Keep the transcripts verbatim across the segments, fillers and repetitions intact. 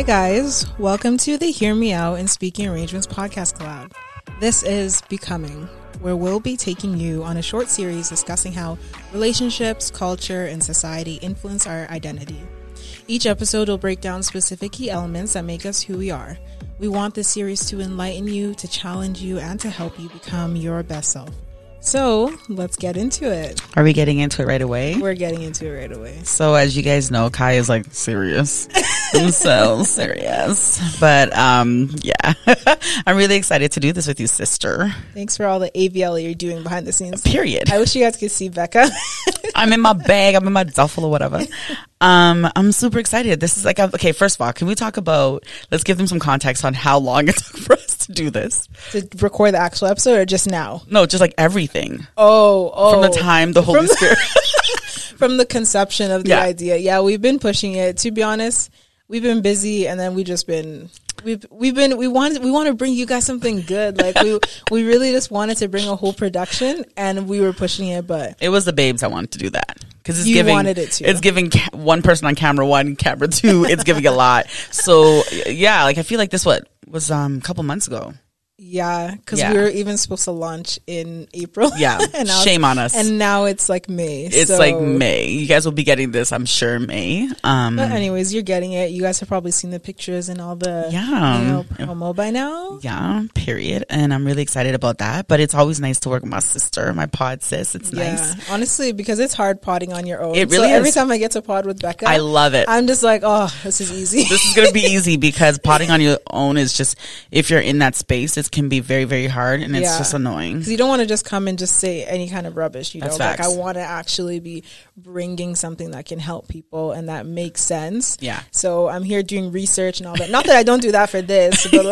Hi guys, welcome to the Hear Me Out and Speaking Arrangements podcast collab. This is Becoming, where we'll be taking you on a short series discussing how relationships, culture, and society influence our identity. Each episode will break down specific key elements that make us who we are. We want this series to enlighten you, to challenge you, and to help you become your best self. So, let's get into it. Are we getting into it right away? We're getting into it right away. So, as you guys know, Kai is like serious. I'm so serious. But, um, yeah. I'm really excited to do this with you, sister. Thanks for all the A V L you're doing behind the scenes. Period. I wish you guys could see Becca. I'm in my bag. I'm in my duffel or whatever. Um, I'm super excited. This is like, a, okay, first of all, can we talk about, let's give them some context on how long it took for us to do this. To record the actual episode or just now? No, just like everything. Oh, oh. From the time the Holy from Spirit. From the conception of the Yeah. idea. Yeah, we've been pushing it. To be honest, we've been busy and then we just been... We've we've been we wanted we want to bring you guys something good. Like we we really just wanted to bring a whole production, and we were pushing it. But it was the babes I wanted to do that because it's you giving. wanted it to. It's giving ca- one person on camera one, camera two. It's giving a lot. So yeah, like I feel like this what was um a couple months ago. Yeah, because Yeah. we were even supposed to launch in April. Yeah, and now shame it's- on us. And now it's like May. It's so. like May. You guys will be getting this, I'm sure, May. Um, But anyways, you're getting it. You guys have probably seen the pictures and all the Yeah. you know, promo by now. yeah, period. And I'm really excited about that. But it's always nice to work with my sister, my pod sis. It's Yeah, nice. honestly, because it's hard podding on your own. It really so every is. time I get to pod with Becca, I love it. I'm just like, oh, this is easy. This is going to be easy because potting on your own is just, if you're in that space, it can be very, very hard and it's Yeah. just annoying. Because you don't want to just come and just say any kind of rubbish, you know. That's Like I facts. want to actually be bringing something that can help people and that makes sense. Yeah. So I'm here doing research and all that. Not that I don't do that for this, but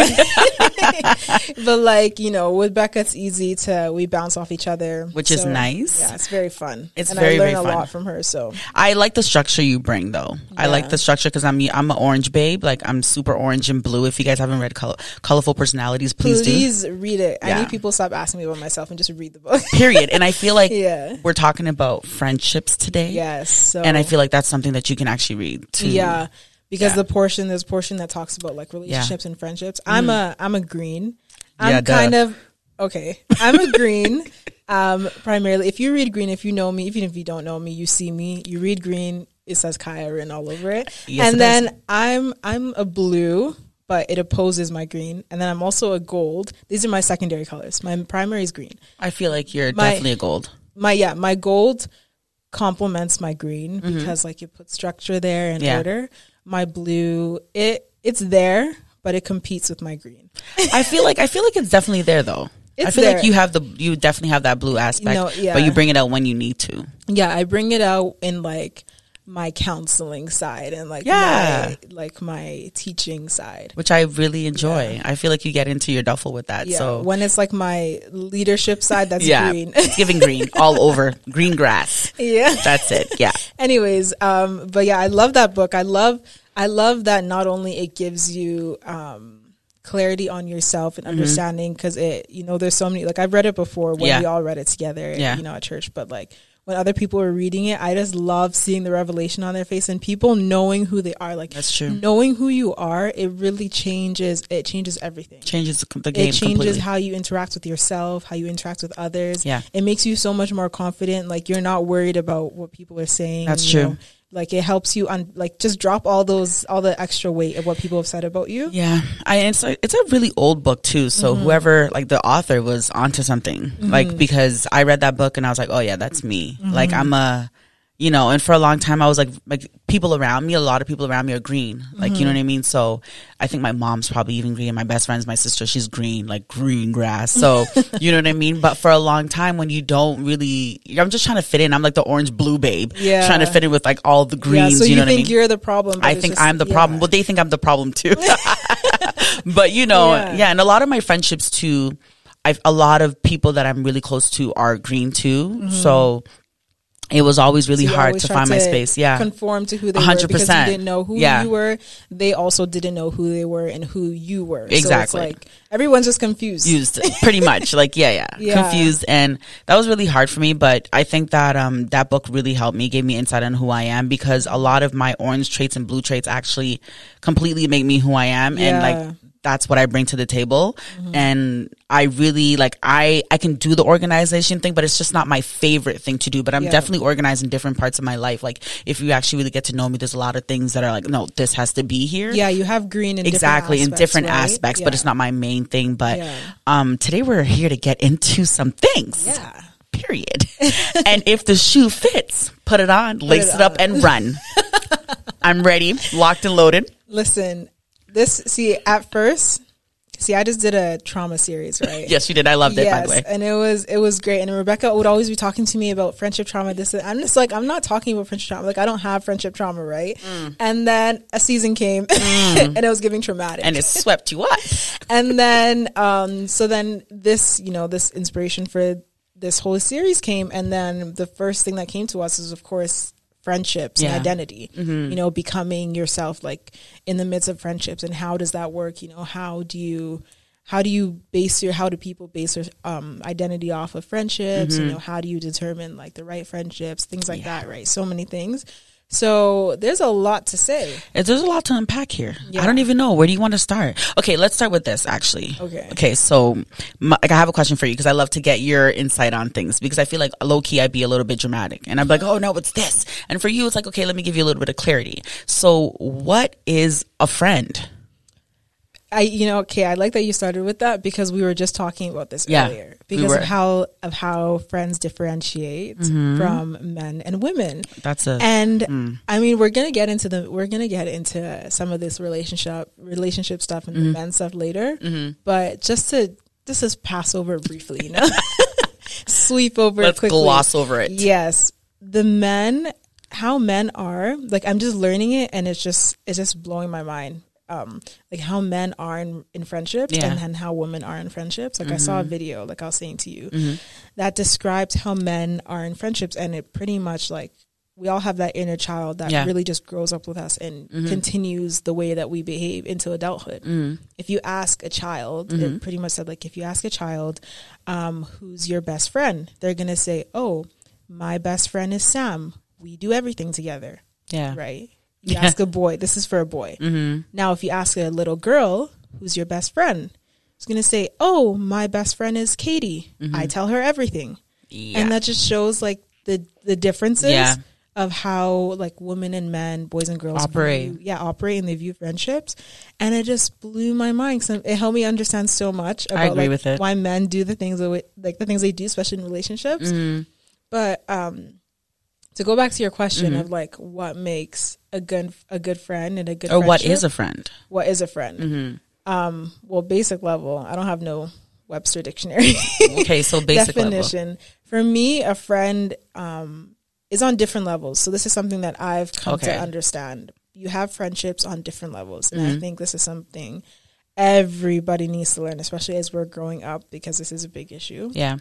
like, but like you know, with Becca, it's easy to we bounce off each other, Which is So, nice. Yeah, it's very fun. It's and very, I learn very a fun. lot from her. So I like the structure you bring, though. I Yeah. like the structure because I'm I'm an orange babe. Like I'm super orange and blue. If you guys haven't read Color, Colorful Personalities, please, please read it. I Yeah. need people to stop asking me about myself and just read the book. do. Period. And I feel like Yeah. we're talking about friendships today. Yes. So And I feel like that's something that you can actually read too. Yeah, because Yeah. the portion there's a portion that talks about like relationships and friendships. I'm a I'm a green. I'm Yeah, duh. kind of okay. I'm a green. Um, primarily, if you read green, if you know me, even if you don't know me, you see me. You read green. It says Kaya written all over it. Yes, and it then does. I'm I'm a blue, but it opposes my green. And then I'm also a gold. These are my secondary colors. My primary is green. I feel like you're My- definitely a gold. My yeah, my gold complements my green because like it puts structure there and Mm-hmm. Yeah. order. My blue, it it's there, but it competes with my green. I feel like I feel like it's definitely there though. I It's feel there. like you have the you definitely have that blue aspect, No, yeah. but you bring it out when you need to. Yeah, I bring it out in like my counseling side and like Yeah. my, like my teaching side. Which I really enjoy. I feel like you get into your duffel with that. Yeah, So when it's like my leadership side, that's yeah, green. it's giving green all over. Green grass. Yeah. That's it. Yeah. Anyways, um, but yeah, I love that book. I love, I love that not only it gives you, um, clarity on yourself and understanding because it, you know, there's so many, like I've read it before when Yeah. we all read it together, Yeah. you know, at church, but like when other people were reading it, I just love seeing the revelation on their face and people knowing who they are. Like That's true. knowing who you are, it really changes, it changes everything. Changes the game It changes completely. how you interact with yourself, how you interact with others. Yeah. It makes you so much more confident. Like you're not worried about what people are saying. That's you true. know. Like it helps you on like just drop all those all the extra weight of what people have said about you. Yeah, I it's a, it's a really old book too. So Mm-hmm. whoever like the author was onto something. Like because I read that book and I was like, oh yeah, that's me. Mm-hmm. Like I'm a, you know. And for a long time I was like, like people around me, a lot of people around me are green. Like you know what I mean. So I think my mom's probably even green. My best friend's my sister. She's green, like green grass. So you know what I mean. But for a long time, when you don't really, I'm just trying to fit in. I'm like the orange blue babe, Yeah. trying to fit in with like all the greens. Yeah, so you you, know what I think mean? you're the problem. but I it's think just- I'm the yeah. problem. Well, they think I'm the problem too. But you know, Yeah. yeah. And a lot of my friendships too, I've a lot of people that I'm really close to are green too. So it was always really So you hard always to try find my space. Yeah. conform to who they A were hundred because you percent. didn't know who Yeah. you were. They also didn't know who they were and who you were. Exactly. So it's like Everyone's just confused. Used, pretty much. Like, yeah, yeah, Yeah. confused. And that was really hard for me. But I think that um that book really helped me, gave me insight on who I am, because a lot of my orange traits and blue traits actually completely make me who I am. Yeah. And like, that's what I bring to the table. Mm-hmm. And I really like, I, I can do the organization thing, but it's just not my favorite thing to do. But I'm Yeah. definitely organized in different parts of my life. Like, if you actually really get to know me, there's a lot of things that are like, no, this has to be here. Yeah, you have green in exactly different in different aspects, right? aspects, Yeah. but it's not my main thing. But Yeah. um, today we're here to get into some things. Yeah. Period. And if the shoe fits, put it on, lace it it, up, on. and run. I'm ready, locked and loaded. Listen, this, see, at first, see, I just did a trauma series, right? Yes, you did. I loved it, by Yes, the way. and it was it was great. And Rebecca would always be talking to me about friendship trauma. This, and I'm just like, I'm not talking about friendship trauma. Like, I don't have friendship trauma, right? Mm. And then a season came, mm. and it was giving traumatic, And it swept you up. and then, um, so then this, you know, this inspiration for this whole series came, and then the first thing that came to us is, of course, friendships Yeah. and identity. Mm-hmm. You know, becoming yourself, like in the midst of friendships, and how does that work? You know, how do you how do you base your how do people base their um, identity off of friendships? Mm-hmm. You know, how do you determine like the right friendships, things like Yeah. that, right? So many things. So there's a lot to say. It- There's a lot to unpack here. Yeah. I don't even know. Where do you want to start? Okay, let's start with this, actually. Okay. Okay, so my, like, I have a question for you, because I love to get your insight on things, because I feel like low-key I'd be a little bit dramatic. And I'm like, oh, no, it's this. And for you, it's like, okay, let me give you a little bit of clarity. So what is a friend? I, you know, okay, I like that you started with that, because we were just talking about this Yeah, earlier, we because were. of how of how friends differentiate Mm-hmm. from men and women. That's a... And mm. I mean, we're gonna get into the we're gonna get into some of this relationship relationship stuff and Mm-hmm. the men stuff later. Mm-hmm. But just to just to pass over briefly, you know, sweep over Let's it quickly. gloss over it. Yes, the men, how men are, like, I'm just learning it, and it's just it's just blowing my mind. Um, like how men are in, in friendships, Yeah. and then how women are in friendships. Like, Mm-hmm. I saw a video, like I was saying to you, Mm-hmm. that describes how men are in friendships, and it pretty much, like, we all have that inner child that Yeah. really just grows up with us and Mm-hmm. continues the way that we behave into adulthood. Mm-hmm. If you ask a child, Mm-hmm. it pretty much said, like, if you ask a child, um, who's your best friend, they're gonna say, oh, my best friend is Sam. We do everything together, Yeah. right? You Yeah. ask a boy, this is for a boy. Mm-hmm. Now, if you ask a little girl, who's your best friend? It's going to say, oh, my best friend is Katie. Mm-hmm. I tell her everything. Yeah. And that just shows, like, the, the differences Yeah. of how, like, women and men, boys and girls Operate. view, yeah, operate, and they view friendships. And it just blew my mind, because it helped me understand so much about, I agree like, with it. why men do the things, that we, like, the things they do, especially in relationships. Mm-hmm. But um, to go back to your question Mm-hmm. of, like, what makes a good a good friend and a good Or what friendship, is a friend? what is a friend? Mm-hmm. Um, well, basic level. I don't have no Webster dictionary Okay, so basic level. definition. For me, a friend um, is on different levels. So this is something that I've come Okay. to understand. You have friendships on different levels, and Mm-hmm. I think this is something everybody needs to learn, especially as we're growing up, because this is a big issue. Yeah.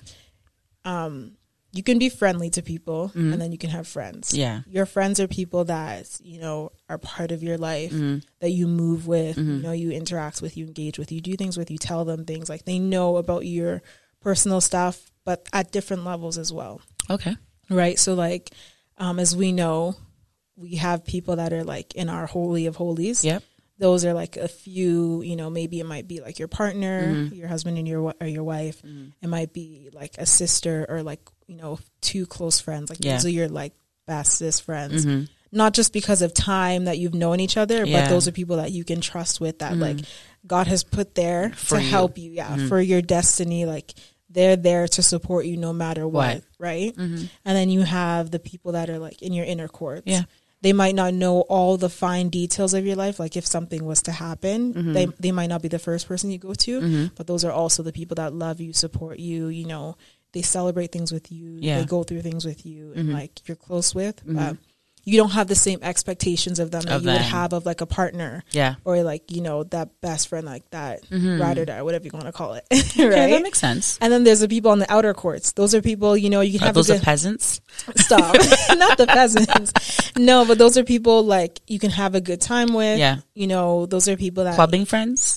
Um, you can be friendly to people, and then you can have friends. Mm-hmm. Yeah. Your friends are people that, you know, are part of your life, Mm-hmm. that you move with, Mhm. you know, you interact with, you engage with, you do things with, you tell them things, like, they know about your personal stuff, but at different levels as well. Okay. Right. So, like, um, as we know, we have people that are, like, in our holy of holies. Yep. Those are, like, a few, you know, maybe it might be like your partner, Mhm. your husband and your, wi- or your wife. Mhm. It might be like a sister, or, like, you know, two close friends. Like, Yeah. those are your, like, bestest friends. Mm-hmm. Not just because of time that you've known each other, Yeah. but those are people that you can trust with, that, Mhm. like, God has put there For to you. help you. Yeah. Mhm. For your destiny. Like, they're there to support you no matter what. What? Right. Mm-hmm. And then you have the people that are, like, in your inner courts. Yeah. They might not know all the fine details of your life. Like, if something was to happen, Mhm. they they might not be the first person you go to, Mm-hmm. but those are also the people that love you, support you, you know, they celebrate things with you. Yeah. They go through things with you, and, Mhm. like, you're close with, Mhm. but you don't have the same expectations of them that Of you would them. have of, like, a partner, Yeah. or, like, you know, that best friend, like that Mhm. ride or die, whatever you want to call it. Okay, right. that makes sense. And then there's the people on the outer courts. Those are people, you know, you can Are have those a the good peasants? stop. Not the peasants. No, but those are people, like, you can have a good time with. Yeah. You know, those are people that Clubbing friends?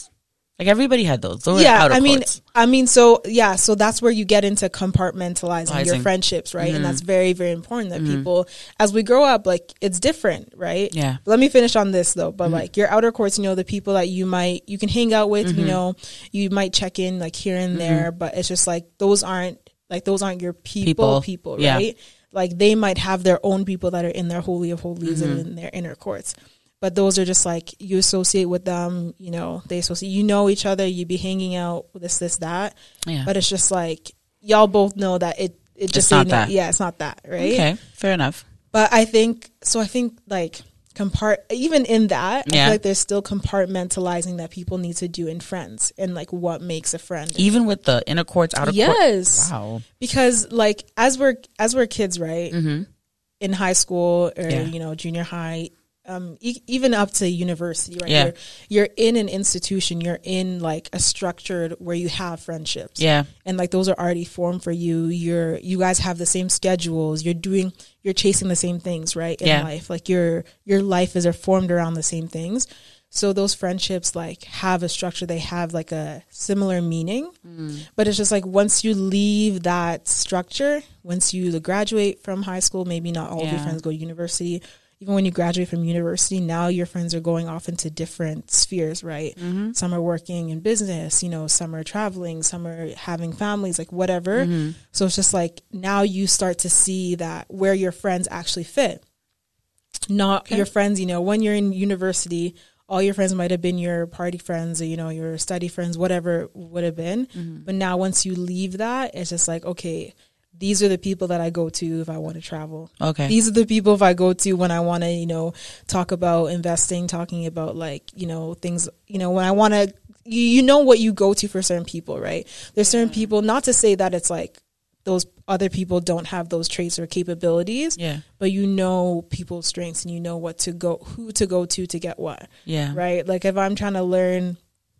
Like everybody had those. those yeah, outer I mean, courts. I mean, so yeah, so that's where you get into compartmentalizing Lizing. your friendships, right? Mm-hmm. And that's very, very important that Mm-hmm. people, as we grow up, like it's different, right? Yeah. Let me finish on this though. But Mm-hmm. like your outer courts, you know, the people that you might you can hang out with, Mm-hmm. you know, you might check in like here and there, but it's just like those aren't like those aren't your people, people, People. Yeah. right? Like they might have their own people that are in their holy of holies Mm-hmm. and in their inner courts. But those are just like you associate with them, you know, they associate, you know each other, you be hanging out, this, this, that. Yeah. But it's just like, y'all both know that it, it just It's not ain't that. it. Yeah, it's not that, right? Okay, fair enough. But I think, so I think like, compart even in that, I Yeah. feel like there's still compartmentalizing that people need to do in friends and like what makes a friend. Even with the inner courts, outer courts. Yes. Wow. Because like, as we're, as we're kids, right? Mm-hmm. In high school or, Yeah. you know, junior high, um, e- even up to university, right? Yeah. You're, you're in an institution, you're in like a structured where you have friendships. Yeah. And like those are already formed for you. You're, you guys have the same schedules. You're doing, you're chasing the same things, right? In Yeah. life. Like your, your life is formed around the same things. So those friendships like have a structure. They have like a similar meaning, Mm. but it's just like once you leave that structure, once you graduate from high school, maybe not all of your Yeah. friends go to university. Even when you graduate from university, now your friends are going off into different spheres, right? Mm-hmm. Some are working in business, you know, some are traveling, some are having families, like whatever. Mm-hmm. So it's just like now you start to see that where your friends actually fit. Not Okay. your friends, you know, when you're in university, all your friends might have been your party friends or, you know, your study friends, whatever it would have been. Mm-hmm. But now once you leave that, it's just like, okay, these are the people that I go to if I want to travel. Okay. These are the people if I go to when I want to, you know, talk about investing, talking about like, you know, things, you know, when I want to, you, you know what you go to for certain people, right? There's certain people, not to say that it's like those other people don't have those traits or capabilities, Yeah. but you know people's strengths and you know what to go, who to go to to get what, Yeah. right? Like if I'm trying to learn,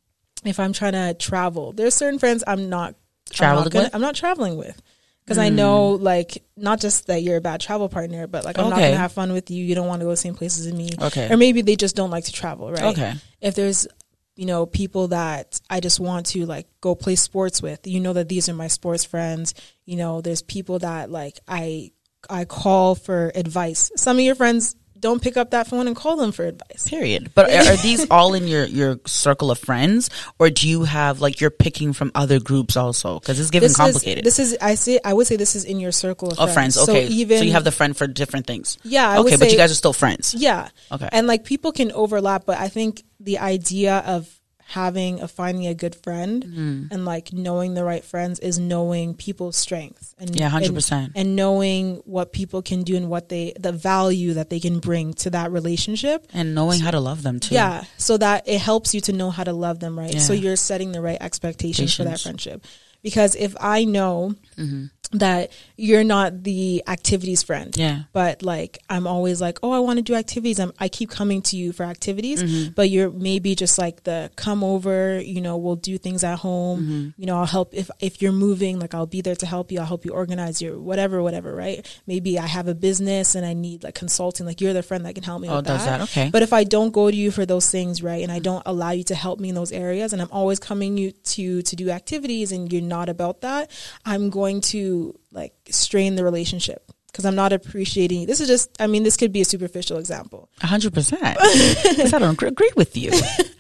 if I'm trying to travel, there's certain friends I'm not Traveled I'm not, gonna, with? I'm not traveling with. Because I know, like, not just that you're a bad travel partner, but, like, I'm not Okay. going to have fun with you. You don't want to go the same places as me. Okay. Or maybe they just don't like to travel, right? Okay. If there's, you know, people that I just want to, like, go play sports with, you know that these are my sports friends. You know, there's people that, like, I I call for advice. Some of your friends don't pick up that phone and call them for advice. Period. But are, are these all in your, your circle of friends, or do you have like you're picking from other groups also? Because it's getting This complicated. Is, this is I say I would say this is in your circle of, of friends. Okay. So even so you have the friend for different things. yeah, I okay, would but say, you guys are still friends. yeah. Okay. And like people can overlap, but I think the idea of having of finding a good friend Mm-hmm. and like knowing the right friends is knowing people's strengths and Yeah, one hundred and, percent. and knowing what people can do and what they the value that they can bring to that relationship. And knowing how to love them too. Yeah, so that it helps you to know how to love them, right? So Yeah. you're setting the right expectations for that Patience. friendship. Because if I know Mm-hmm. that you're not the activities friend, Yeah. but like I'm always like, oh, I want to do activities. I'm, I keep coming to you for activities, Mm-hmm. but you're maybe just like the come over. You know, we'll do things at home. Mm-hmm. You know, I'll help if if you're moving. Like I'll be there to help you. I'll help you organize your whatever, whatever. Right? Maybe I have a business and I need like consulting. Like you're the friend that can help me. Oh, with does that? Okay. But if I don't go to you for those things, right, and I don't allow you to help me in those areas, and I'm always coming you to to do activities, and you're not about that, I'm going to like strain the relationship because I'm not appreciating. This is just, I mean, this could be a superficial example, A hundred percent. I don't agree- agree with you.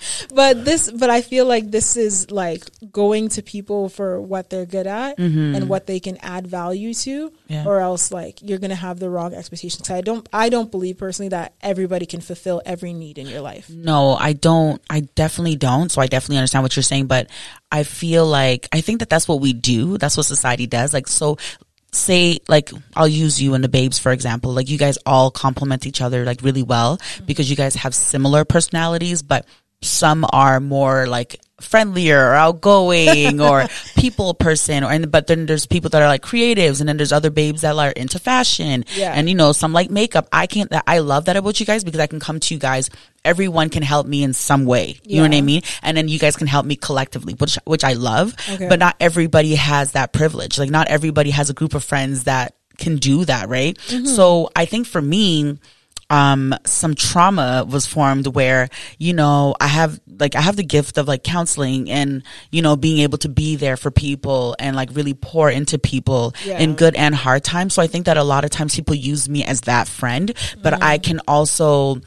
but this, but I feel like this is like going to people for what they're good at Mm-hmm. and what they can add value to, Yeah. or else like you're gonna have the wrong expectations. I don't, I don't believe personally that everybody can fulfill every need in your life. No, I don't. I definitely don't. So I definitely understand what you're saying, but I feel like, I think that that's what we do. That's what society does. Like, so say, like, I'll use you and the babes, for example. Like, you guys all complement each other, like, really well because you guys have similar personalities, but some are more like friendlier or outgoing or people person, or and but then there's people that are like creatives, and then there's other babes that are into fashion, Yeah. and you know, some like makeup. I can't. I love that about you guys because I can come to you guys. Everyone can help me in some way. You know what I Yeah. mean? And then you guys can help me collectively, which which I love. Okay. But not everybody has that privilege. Like not everybody has a group of friends that can do that, right? Mm-hmm. So I think for me, um, some trauma was formed where, you know, I have like, I have the gift of like counseling and, you know, being able to be there for people and like really pour into people Yeah. in good and hard times. So I think that a lot of times people use me as that friend, but mm. I can also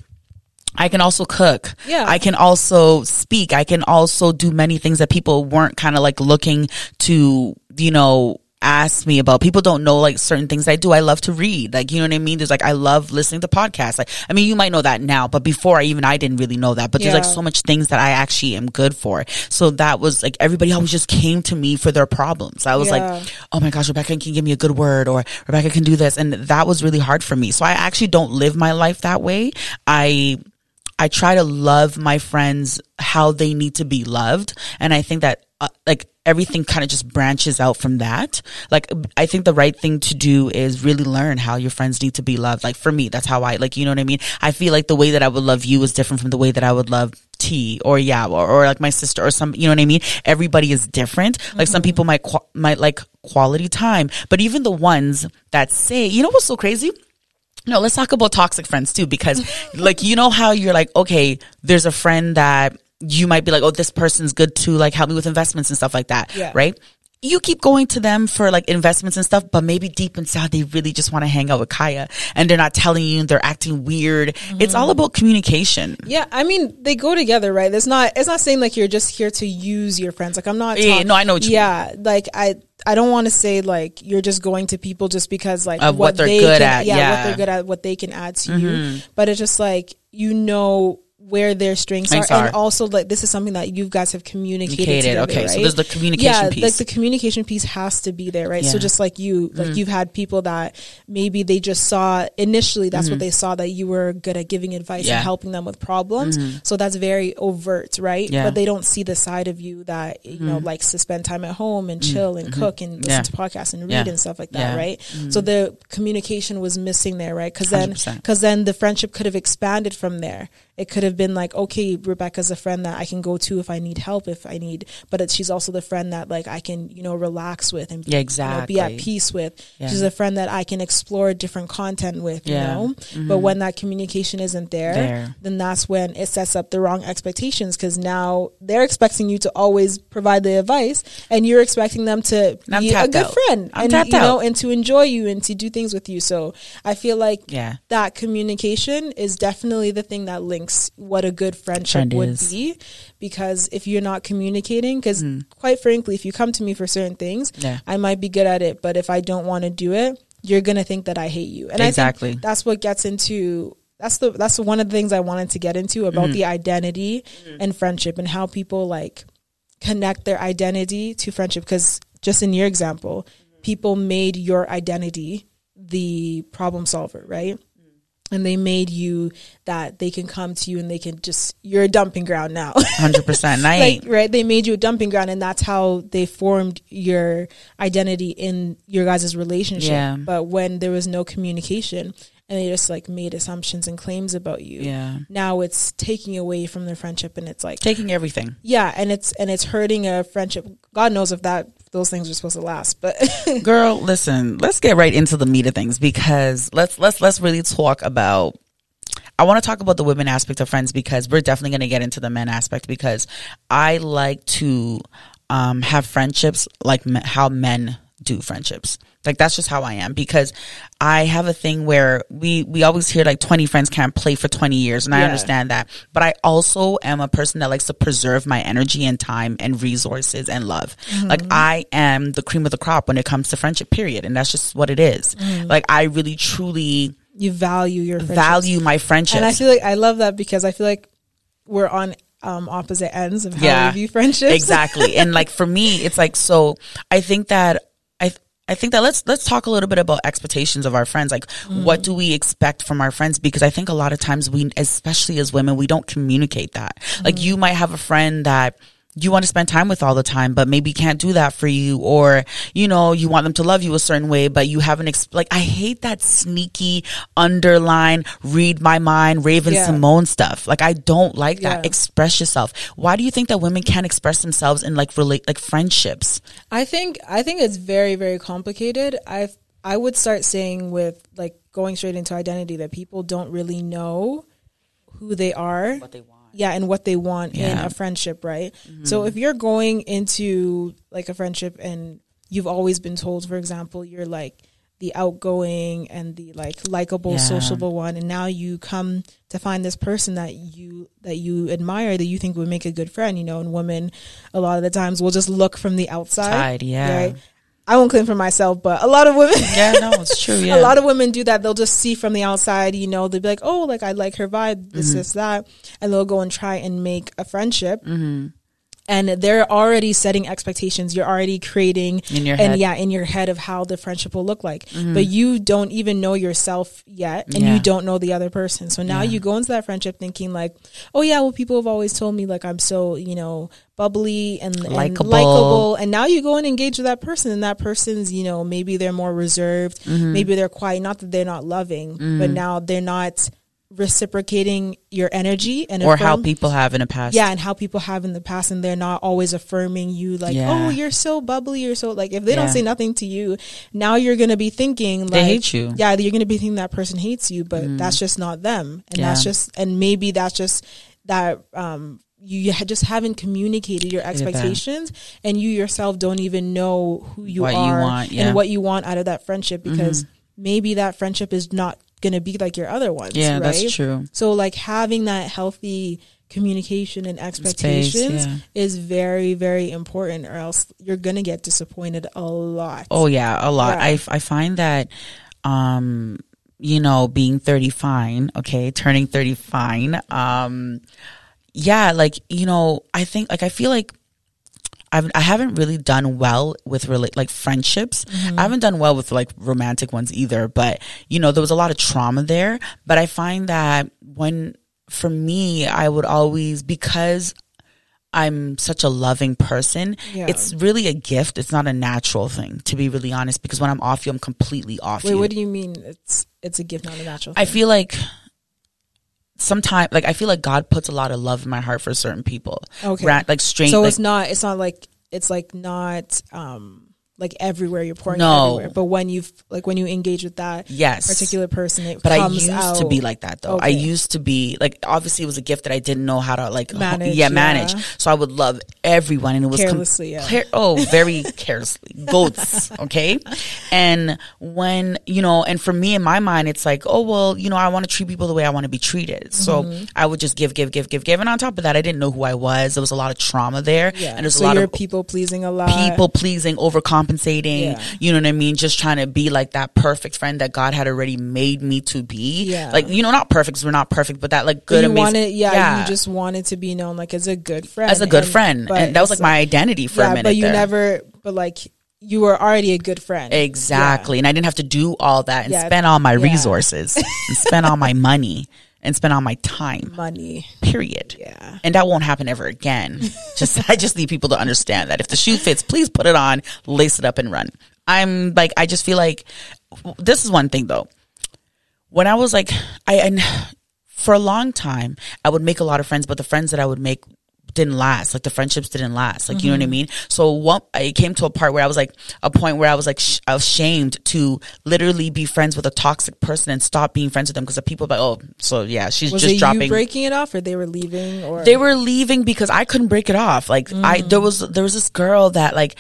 I can also cook. Yeah. I can also speak. I can also do many things that people weren't kind of like looking to, you know, ask me about. People don't know like certain things I do. I love to read. Like, you know what I mean? There's like, I love listening to podcasts. Like, I mean, you might know that now, but before I even, I didn't really know that, but Yeah. there's like so much things that I actually am good for. So that was like, everybody always just came to me for their problems. I was Yeah. like, oh my gosh, Rebecca can give me a good word, or Rebecca can do this. And that was really hard for me. So I actually don't live my life that way. I, I try to love my friends how they need to be loved. And I think that uh, like everything kind of just branches out from that. Like, I think the right thing to do is really learn how your friends need to be loved. Like for me, that's how I, like, you know what I mean? I feel like the way that I would love you is different from the way that I would love T or yeah, or, or like my sister or some, you know what I mean? Everybody is different. Mm-hmm. Like some people might, qu- might like quality time, but even the ones that say, you know what's so crazy? No, let's talk about toxic friends too, because like, you know how you're like, okay, there's a friend that you might be like, oh, this person's good to like help me with investments and stuff like that. Yeah. Right. You keep going to them for like investments and stuff, but maybe deep inside they really just want to hang out with Kaya and they're not telling you and they're acting weird. Mm-hmm. It's all about communication. Yeah, I mean, they go together, right? It's not it's not saying like you're just here to use your friends. Like I'm not Yeah, talk- no, I know what you Yeah, mean. like I I don't want to say like you're just going to people just because like of what, what they're they good can, at. Yeah, Yeah, what they're good at, what they can add to mm-hmm. you. But it's just like, you know, where their strengths are, are, and also like this is something that you guys have communicated Communicated. together, Okay, right? so there's the communication yeah, piece. like the communication piece has to be there, right? Yeah. So just like you, like mm. you've had people that maybe they just saw initially that's mm-hmm. what they saw, that you were good at giving advice yeah. and helping them with problems. Mm-hmm. So that's very overt, right? Yeah. But they don't see the side of you that you mm-hmm. know likes to spend time at home and chill and mm-hmm. cook and listen yeah. to podcasts and read yeah. and stuff like that, yeah. right? Mm-hmm. So the communication was missing there, right? Because then, because then the friendship could have expanded from there. It could have been like, okay, Rebecca's a friend that I can go to if I need help, if I need, but it, she's also the friend that like I can, you know, relax with and yeah, exactly. you know, be at peace with. Yeah. She's a friend that I can explore different content with, yeah. you know. Mm-hmm. But when that communication isn't there, there, then that's when it sets up the wrong expectations, because now they're expecting you to always provide the advice, and you're expecting them to I'm be a good out. friend, I'm and tapped you know, out. and to enjoy you and to do things with you. So I feel like yeah. that communication is definitely the thing that links what a good friendship Friend would is. be. Because if you're not communicating, because mm. quite frankly, if you come to me for certain things, yeah. I might be good at it, but if I don't want to do it, you're gonna think that I hate you. And exactly. I think that's what gets into that's the that's one of the things I wanted to get into about mm. the identity mm. and friendship, and how people like connect their identity to friendship. Because just in your example, mm. people made your identity the problem solver, right? And they made you that they can come to you and they can just, you're a dumping ground now. one hundred percent. I like, ain't. right? They made you a dumping ground, and that's how they formed your identity in your guys' relationship. Yeah. But when there was no communication and they just like made assumptions and claims about you, yeah. now it's taking away from the friendship, and it's like taking everything. Yeah. And it's, and it's hurting a friendship. God knows if that, those things are supposed to last, but girl, listen, let's get right into the meat of things, because let's let's let's really talk about, I want to talk about the women aspect of friends, because we're definitely going to get into the men aspect, because I like to um have friendships like me, how men do friendships. Like that's just how I am, because I have a thing where we, we always hear like twenty friends can't play for twenty years. And yeah. I understand that, but I also am a person that likes to preserve my energy and time and resources and love. Mm-hmm. Like I am the cream of the crop when it comes to friendship, period. And that's just what it is. Mm-hmm. Like I really, truly you value your friendships. value my friendships. And I feel like I love that, because I feel like we're on um, opposite ends of how yeah, we view friendships. Exactly. And like for me, it's like, so I think that I, I think that let's, let's talk a little bit about expectations of our friends. Like, mm. what do we expect from our friends? Because I think a lot of times we, especially as women, we don't communicate that. Mm. Like you might have a friend that you want to spend time with all the time, but maybe can't do that for you. Or, you know, you want them to love you a certain way, but you haven't, exp- like, I hate that sneaky underline, read my mind, Raven yeah. Simone stuff. Like, I don't like that. Yeah. Express yourself. Why do you think that women can't express themselves in like relate, like friendships? I think, I think it's very, very complicated. I, I would start saying with like going straight into identity, that people don't really know who they are, what they want. Yeah, and what they want Yeah. in a friendship, right? Mm-hmm. So if you're going into like a friendship and you've always been told, for example, you're like the outgoing and the like likable, yeah. sociable one, and now you come to find this person that you that you admire, that you think would make a good friend, you know, and women a lot of the times will just look from the outside. Side, yeah. Right? I won't claim for myself, but a lot of women, yeah, no, it's true. Yeah, a lot of women do that. They'll just see from the outside, you know, they'll be like, oh, like I like her vibe, this, mm-hmm. this, that, and they'll go and try and make a friendship. Mm-hmm. And they're already setting expectations. You're already creating in your head. And yeah, in your head of how the friendship will look like. Mm-hmm. But you don't even know yourself yet, and yeah. you don't know the other person. So now yeah. you go into that friendship thinking like, oh yeah, well, people have always told me like I'm so, you know, bubbly and likable. likable. And now you go and engage with that person, and that person's, you know, maybe they're more reserved, mm-hmm. maybe they're quiet. Not that they're not loving, mm-hmm. but now they're not reciprocating your energy, and or affirm, how people have in the past. Yeah, and how people have in the past, and they're not always affirming you like, yeah. oh, you're so bubbly, you're so like, if they yeah. don't say nothing to you, now you're going to be thinking like, they hate you. Yeah, you're going to be thinking that person hates you, but mm. that's just not them. And yeah. that's just, and maybe that's just that, um, you just haven't communicated your expectations, and you yourself don't even know who you what are you want, yeah. and what you want out of that friendship, because mm-hmm. maybe that friendship is not gonna be like your other ones. Yeah, right? That's true. So like having that healthy communication and expectations Space, yeah. is very, very important, or else you're gonna get disappointed a lot. Oh yeah, a lot. Yeah. I I find that, um, you know, being thirty fine, okay, turning thirty fine, um, yeah, like, you know, I think like I feel like. I've, I haven't really done well with rela- like friendships. Mm-hmm. I haven't done well with like romantic ones either, but you know, there was a lot of trauma there. But I find that when, for me, I would always, because I'm such a loving person, yeah. it's really a gift. It's not a natural thing, to be really honest, because when I'm off you, I'm completely off Wait, you. what do you mean it's it's a gift, not a natural thing? I feel like sometimes, like I feel like God puts a lot of love in my heart for certain people. Okay, Ra- like strange. So like, it's not. It's not like it's like not um like everywhere you're pouring no. everywhere. But when you like when you engage with that yes. particular person, it but comes I used out. to be like that though. Okay. I used to be like, obviously it was a gift that I didn't know how to like manage. Yeah, yeah. manage. So I would love everyone, and it was carelessly. com- yeah. Care- oh, very carelessly. Goats. Okay. And when, you know, and for me in my mind, it's like, oh, well, you know, I want to treat people the way I want to be treated. So mm-hmm. I would just give, give, give, give, give. And on top of that, I didn't know who I was. There was a lot of trauma there. Yeah. And there's so a lot you're of people pleasing a lot. People pleasing, overcompensating. Yeah. You know what I mean? Just trying to be like that perfect friend that God had already made me to be. Yeah. Like, you know, not perfect because we're not perfect, but that like good, you amazing. Wanted, yeah, yeah, you just wanted to be known like as a good friend. As a good and, friend. And that was like my identity for yeah, a minute. But you there. never, but like you were already a good friend. Exactly. Yeah. And I didn't have to do all that and yeah. spend all my yeah. resources and spend all my money and spend all my time. Money. Period. Yeah. And that won't happen ever again. Just I just need people to understand that if the shoe fits, please put it on, lace it up and run. I'm like, I just feel like this is one thing though. When I was like, I, and for a long time, I would make a lot of friends, but the friends that I would make didn't last. Like the friendships didn't last. Like, mm-hmm. you know what I mean? So what, I came to a part where I was like, a point where I was like, sh- I was shamed to literally be friends with a toxic person and stop being friends with them because the people like, oh, so yeah, she's was just it dropping. You breaking it off, or they were leaving, or they were leaving because I couldn't break it off. Like mm. I, there was, there was this girl that like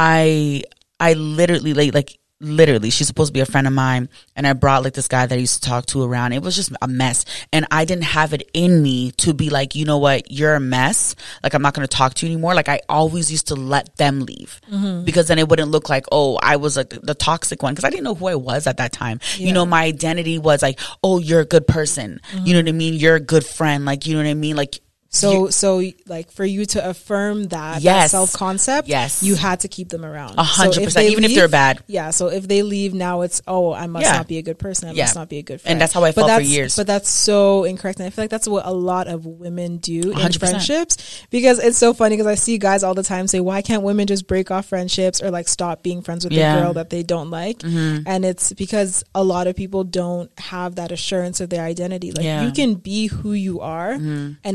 I, I literally like, like literally, she's supposed to be a friend of mine, and I brought like this guy that I used to talk to around. It was just a mess, and I didn't have it in me to be like, you know what, you're a mess. Like I'm not going to talk to you anymore. Like I always used to let them leave mm-hmm. because then it wouldn't look like, oh, I was like the, the toxic one, because I didn't know who I was at that time. Yeah. You know, my identity was like, oh, you're a good person. Mm-hmm. You know what I mean? You're a good friend. Like, you know what I mean? Like. So, you, so like for you to affirm that, yes, that self-concept, yes, you had to keep them around. A hundred percent, even leave, if they're bad. Yeah. So if they leave now, it's, oh, I must yeah. not be a good person. I yeah. must not be a good friend. And that's how I felt for years. But that's so incorrect. And I feel like that's what a lot of women do one hundred percent. In friendships, because it's so funny because I see guys all the time say, why can't women just break off friendships or like stop being friends with yeah. the girl that they don't like? Mm-hmm. And it's because a lot of people don't have that assurance of their identity. Like yeah. you can be who you are mm-hmm. and it doesn't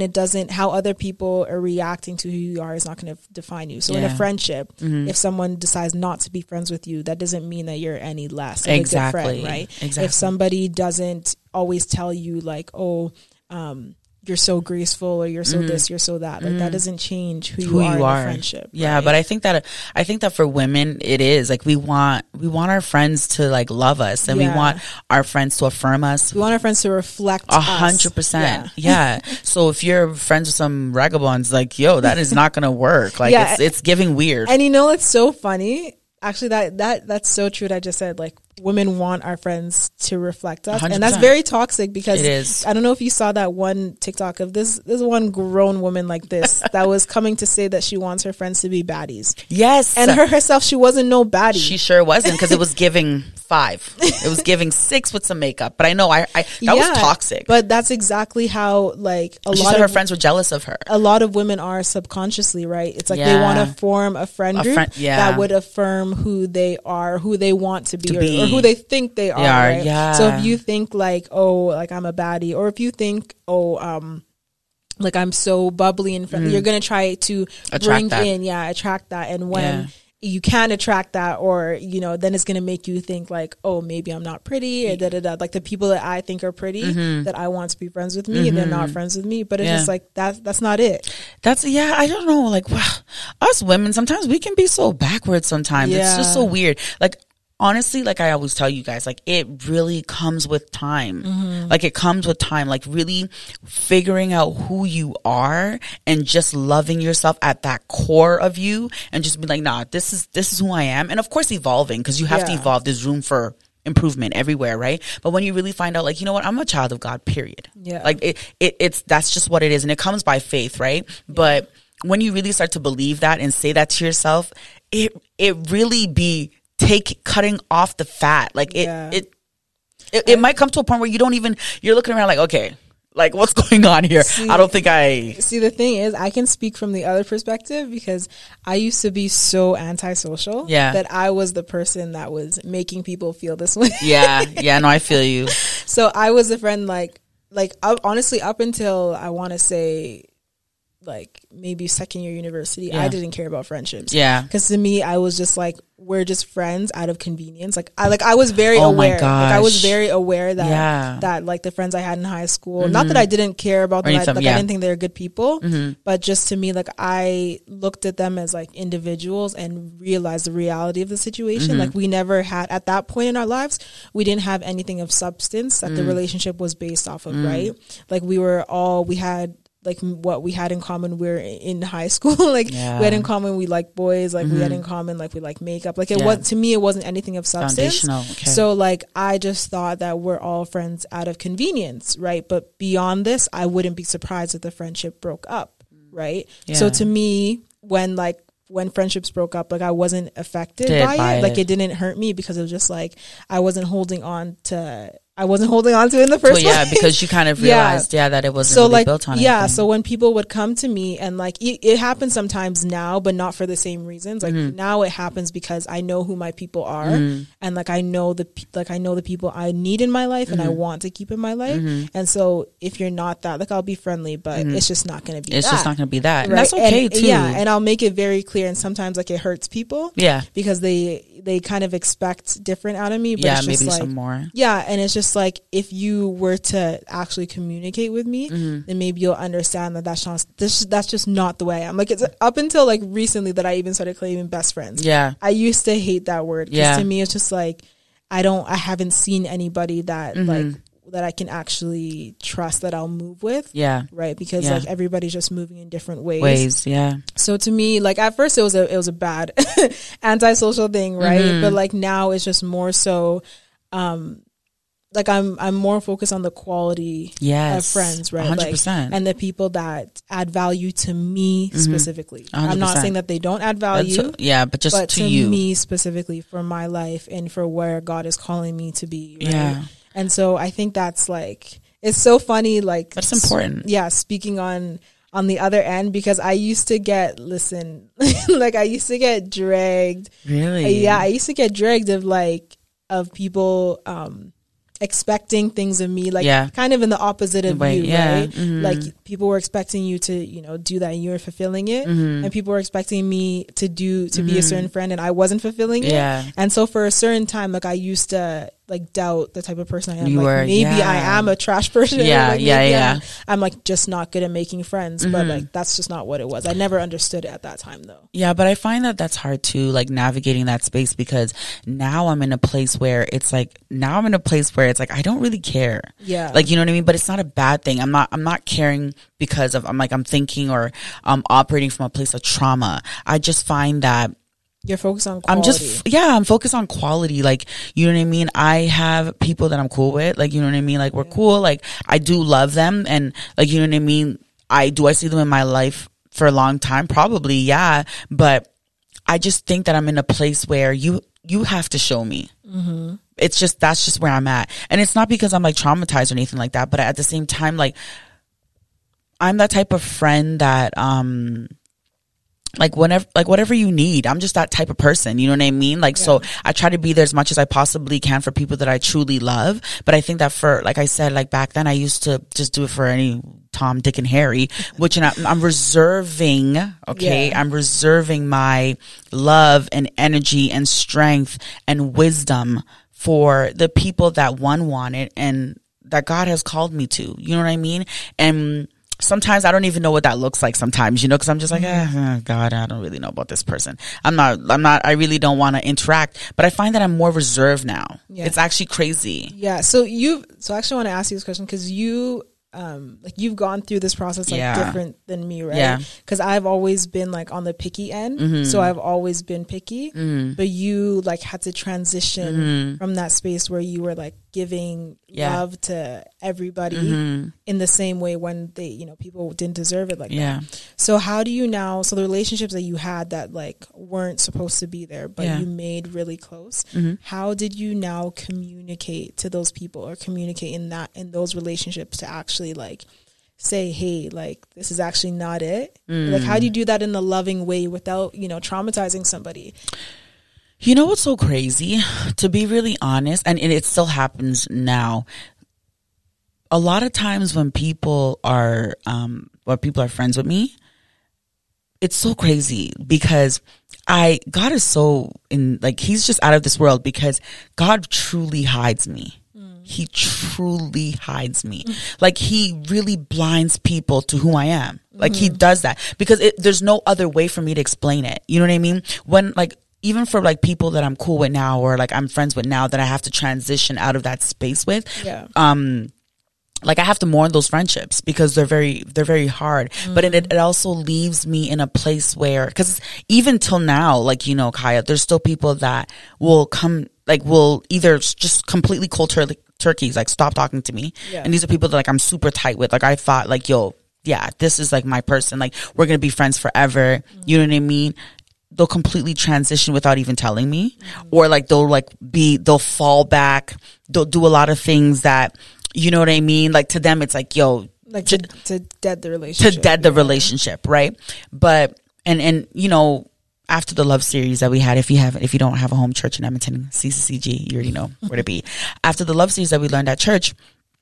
doesn't, how other people are reacting to who you are is not going to define you. So yeah. in a friendship, mm-hmm. if someone decides not to be friends with you, that doesn't mean that you're any less of exactly. a good friend, right? Exactly. If somebody doesn't always tell you like, oh, um, you're so graceful or you're so mm-hmm. this, you're so that. Like mm-hmm. that doesn't change who you who are you in are. a friendship. Yeah, right? but I think that I think that for women it is like we want we want our friends to like love us and yeah. we want our friends to affirm us. We want our friends to reflect a hundred percent. Yeah. So if you're friends with some vagabonds, like yo, that is not gonna work. Like yeah. it's it's giving weird. And you know it's so funny. Actually, that that that's so true. What I just said, like women want our friends to reflect us, one hundred percent. And that's very toxic because it is. I don't know if you saw that one TikTok of this this one grown woman like this that was coming to say that she wants her friends to be baddies. Yes, and her herself, she wasn't no baddie. She sure wasn't because it was giving five. It was giving six with some makeup. But I know I, I that yeah, was toxic. But that's exactly how like a she lot said of her friends were jealous of her. A lot of women are subconsciously, right? It's like yeah. they want to form a friend group a friend, yeah. that would affirm who they are, who they want to be, to or, be. or who they think they are. They are right? Yeah. So if you think like, oh, like I'm a baddie, or if you think, oh, um, like I'm so bubbly and friendly, mm. you're gonna try to attract bring that. in, yeah, attract that. And when yeah. you can't attract that, or you know, then it's gonna make you think like, oh, maybe I'm not pretty, or da da da. Like the people that I think are pretty, mm-hmm. that I want to be friends with me, mm-hmm. they're not friends with me. But it's yeah. just like that's that's not it. That's yeah. I don't know. Like wow, us women sometimes we can be so backwards. Sometimes yeah. it's just so weird. Like. Honestly, like I always tell you guys, like it really comes with time. Mm-hmm. Like it comes with time, like really figuring out who you are and just loving yourself at that core of you and just be like, nah, this is, this is who I am. And of course evolving because you have yeah. to evolve. There's room for improvement everywhere, right? But when you really find out like, you know what, I'm a child of God, period. Yeah. Like it, it it's, that's just what it is. And it comes by faith, right? Yeah. But when you really start to believe that and say that to yourself, it, it really be take cutting off the fat. Like it, yeah. it, it, it might come to a point where you don't even, you're looking around like, okay, like what's going on here? See, I don't think I see. The thing is, I can speak from the other perspective because I used to be so antisocial yeah. that I was the person that was making people feel this way. yeah. Yeah. No, I feel you. So I was a friend, like, like uh, honestly, up until I want to say, like maybe second year university, yeah. I didn't care about friendships. Yeah. Because to me, I was just like, we're just friends out of convenience. Like I like I was very oh aware. My gosh. Like I was very aware that yeah. that like the friends I had in high school, mm-hmm. not that I didn't care about them, I, like yeah. I didn't think they were good people, mm-hmm. but just to me, like I looked at them as like individuals and realized the reality of the situation. Mm-hmm. Like we never had at that point in our lives, we didn't have anything of substance that mm. the relationship was based off of, mm. right? Like we were all we had. Like what we had in common, we're in high school. like yeah. we had in common, we like boys. Like mm-hmm. we had in common, like we like makeup. Like it yeah. was to me, it wasn't anything of substance. Okay. So like I just thought that we're all friends out of convenience, right? But beyond this, I wouldn't be surprised if the friendship broke up, right? Yeah. So to me, when like when friendships broke up, like I wasn't affected by, by it. it. Like it didn't hurt me because it was just like I wasn't holding on to. I wasn't holding on to it in the first well, yeah, place. because you kind of realized, yeah, yeah that it wasn't so really like, built on yeah, anything. So when people would come to me and like, it, it happens sometimes now, but not for the same reasons. Like mm-hmm. now it happens because I know who my people are mm-hmm. and like I know the, like I know the people I need in my life mm-hmm. and I want to keep in my life. Mm-hmm. And so if you're not that, like I'll be friendly, but mm-hmm. it's just not going to be it's that. It's just not going to be that. Right? And that's okay and, too. Yeah. And I'll make it very clear. And sometimes like it hurts people. Yeah. Because they, they kind of expect different out of me. But yeah, it's just maybe like, some more. Yeah. And it's just like, if you you were to actually communicate with me, mm-hmm. then maybe you'll understand that that's not this. That's just not the way I am. Like it's up until like recently that I even started claiming best friends. Yeah, I used to hate that word because yeah. to me it's just like I don't. I haven't seen anybody that mm-hmm. like that I can actually trust that I'll move with. Yeah, right. Because yeah. like everybody's just moving in different ways. Ways, yeah. So to me, like at first it was a it was a bad antisocial thing, right? Mm-hmm. But like now it's just more so. Um, Like I'm, I'm more focused on the quality yes, of friends, right? one hundred percent. Like, and the people that add value to me mm-hmm. specifically. one hundred percent. I'm not saying that they don't add value. A, yeah, but just but to, to you. me specifically for my life and for where God is calling me to be. Right? Yeah. And so I think that's like, it's so funny. Like that's important. Yeah. Speaking on, on the other end, because I used to get, listen, like I used to get dragged. Really? Yeah. I used to get dragged of like, of people, um, expecting things of me, like yeah. kind of in the opposite of Wait, you, yeah. right? Mm-hmm. Like people were expecting you to, you know, do that and you were fulfilling it. Mm-hmm. And people were expecting me to do, to mm-hmm. be a certain friend and I wasn't fulfilling yeah. it. And so for a certain time, like I used to like doubt the type of person I am. You like were, maybe yeah. I am a trash person. Yeah, like, yeah, yeah. I'm, I'm like just not good at making friends, mm-hmm. but like that's just not what it was. I never understood it at that time though. Yeah, but I find that that's hard too, like navigating that space, because now I'm in a place where it's like, now I'm in a place where it's like, I don't really care. Yeah. Like, you know what I mean? But it's not a bad thing. I'm not, I'm not caring because of, I'm like, I'm thinking or I'm operating from a place of trauma. I just find that you're focused on quality. I'm just, yeah, I'm focused on quality. Like, you know what I mean? I have people that I'm cool with. Like, you know what I mean? Like, we're yeah. cool. Like, I do love them. And like, you know what I mean? I, do I see them in my life for a long time? Probably, yeah. But I just think that I'm in a place where you, you have to show me. Mm-hmm. It's just, that's just where I'm at. And it's not because I'm like traumatized or anything like that. But at the same time, like, I'm that type of friend that, um, like whenever, like whatever you need, I'm just that type of person. You know what I mean? Like, yeah. so I try to be there as much as I possibly can for people that I truly love. But I think that for, like I said, like back then I used to just do it for any Tom, Dick, and Harry, which I'm, I'm reserving, okay? Yeah. I'm reserving my love and energy and strength and wisdom for the people that one wanted and that God has called me to. You know what I mean? And sometimes I don't even know what that looks like sometimes, you know, because I'm just like, eh, God, I don't really know about this person. I'm not, I'm not, I really don't want to interact, but I find that I'm more reserved now. Yeah. It's actually crazy. Yeah. So you, so I actually want to ask you this question because you, um, like you've gone through this process like yeah. different than me, right? Yeah. Because I've always been like on the picky end. Mm-hmm. So I've always been picky, mm-hmm. but you like had to transition mm-hmm. from that space where you were like giving yeah. love to everybody mm-hmm. in the same way when they, you know, people didn't deserve it like yeah. that. So how do you now, so the relationships that you had that like weren't supposed to be there, but yeah. you made really close, mm-hmm. how did you now communicate to those people or communicate in that, in those relationships to actually like say, hey, like this is actually not it? Mm. Like how do you do that in a loving way without, you know, traumatizing somebody? You know what's so crazy? To be really honest, and, and it still happens now, a lot of times when people are, um, when people are friends with me, it's so crazy because I, God is so in, like, he's just out of this world because God truly hides me. Mm. He truly hides me. Mm. Like, he really blinds people to who I am. Like, mm-hmm. he does that because it, there's no other way for me to explain it. You know what I mean? When, like, even for like people that I'm cool with now or like I'm friends with now that I have to transition out of that space with, yeah. um, like I have to mourn those friendships because they're very, they're very hard. Mm-hmm. But it, it also leaves me in a place where, cause even till now, like, you know, Kaya, there's still people that will come, like will either just completely cold tur- turkeys, like stop talking to me. Yeah. And these are people that like I'm super tight with. Like I thought like, yo, yeah, this is like my person. Like we're going to be friends forever. Mm-hmm. You know what I mean? They'll completely transition without even telling me, mm-hmm. or like they'll like be, they'll fall back. They'll do a lot of things that, you know what I mean? Like to them, it's like, yo, like to, to dead the relationship, to dead the yeah. relationship. Right. But, and, and, you know, after the love series that we had, if you haven't, if you don't have a home church in Edmonton, C C C G, you already know where to be. After the love series that we learned at church,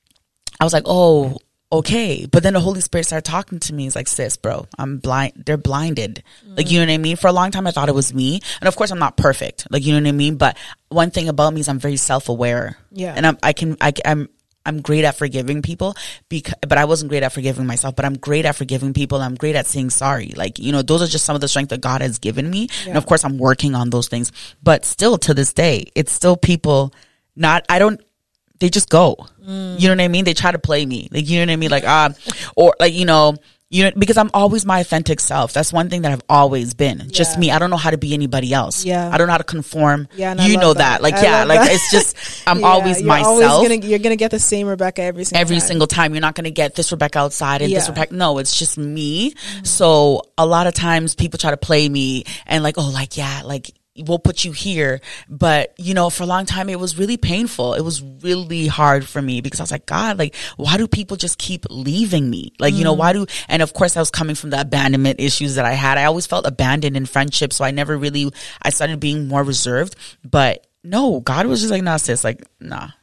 I was like, oh, okay. But then the Holy Spirit started talking to me. He's like, sis, bro, I'm blind. They're blinded. Mm-hmm. Like, you know what I mean? For a long time, I thought it was me. And of course, I'm not perfect. Like, you know what I mean? But one thing about me is I'm very self-aware. Yeah. And I'm, I can, I, I'm, I'm great at forgiving people because, but I wasn't great at forgiving myself, but I'm great at forgiving people. I'm great at saying sorry. Like, you know, those are just some of the strength that God has given me. Yeah. And of course, I'm working on those things, but still to this day, it's still people not, I don't, they just go. Mm. You know what I mean? They try to play me. Like, you know what I mean? Like, ah, uh, or like, you know, you know, because I'm always my authentic self. That's one thing that I've always been. Yeah. Just me. I don't know how to be anybody else. Yeah. I don't know how to conform. Yeah. You know that. that. Like, I yeah, like that. It's just, I'm yeah, always you're myself. Always gonna, you're going to get the same Rebecca every single every time. single time. You're not going to get this Rebecca outside and yeah. this Rebecca. No, it's just me. Mm-hmm. So a lot of times people try to play me and like, oh, like, yeah, like, we'll put you here. But, you know, for a long time, it was really painful. It was really hard for me because I was like, God, like, why do people just keep leaving me? Like, mm. you know, why do, and of course I was coming from the abandonment issues that I had. I always felt abandoned in friendships. So I never really, I started being more reserved, but no, God was just like, nah, sis, like, nah,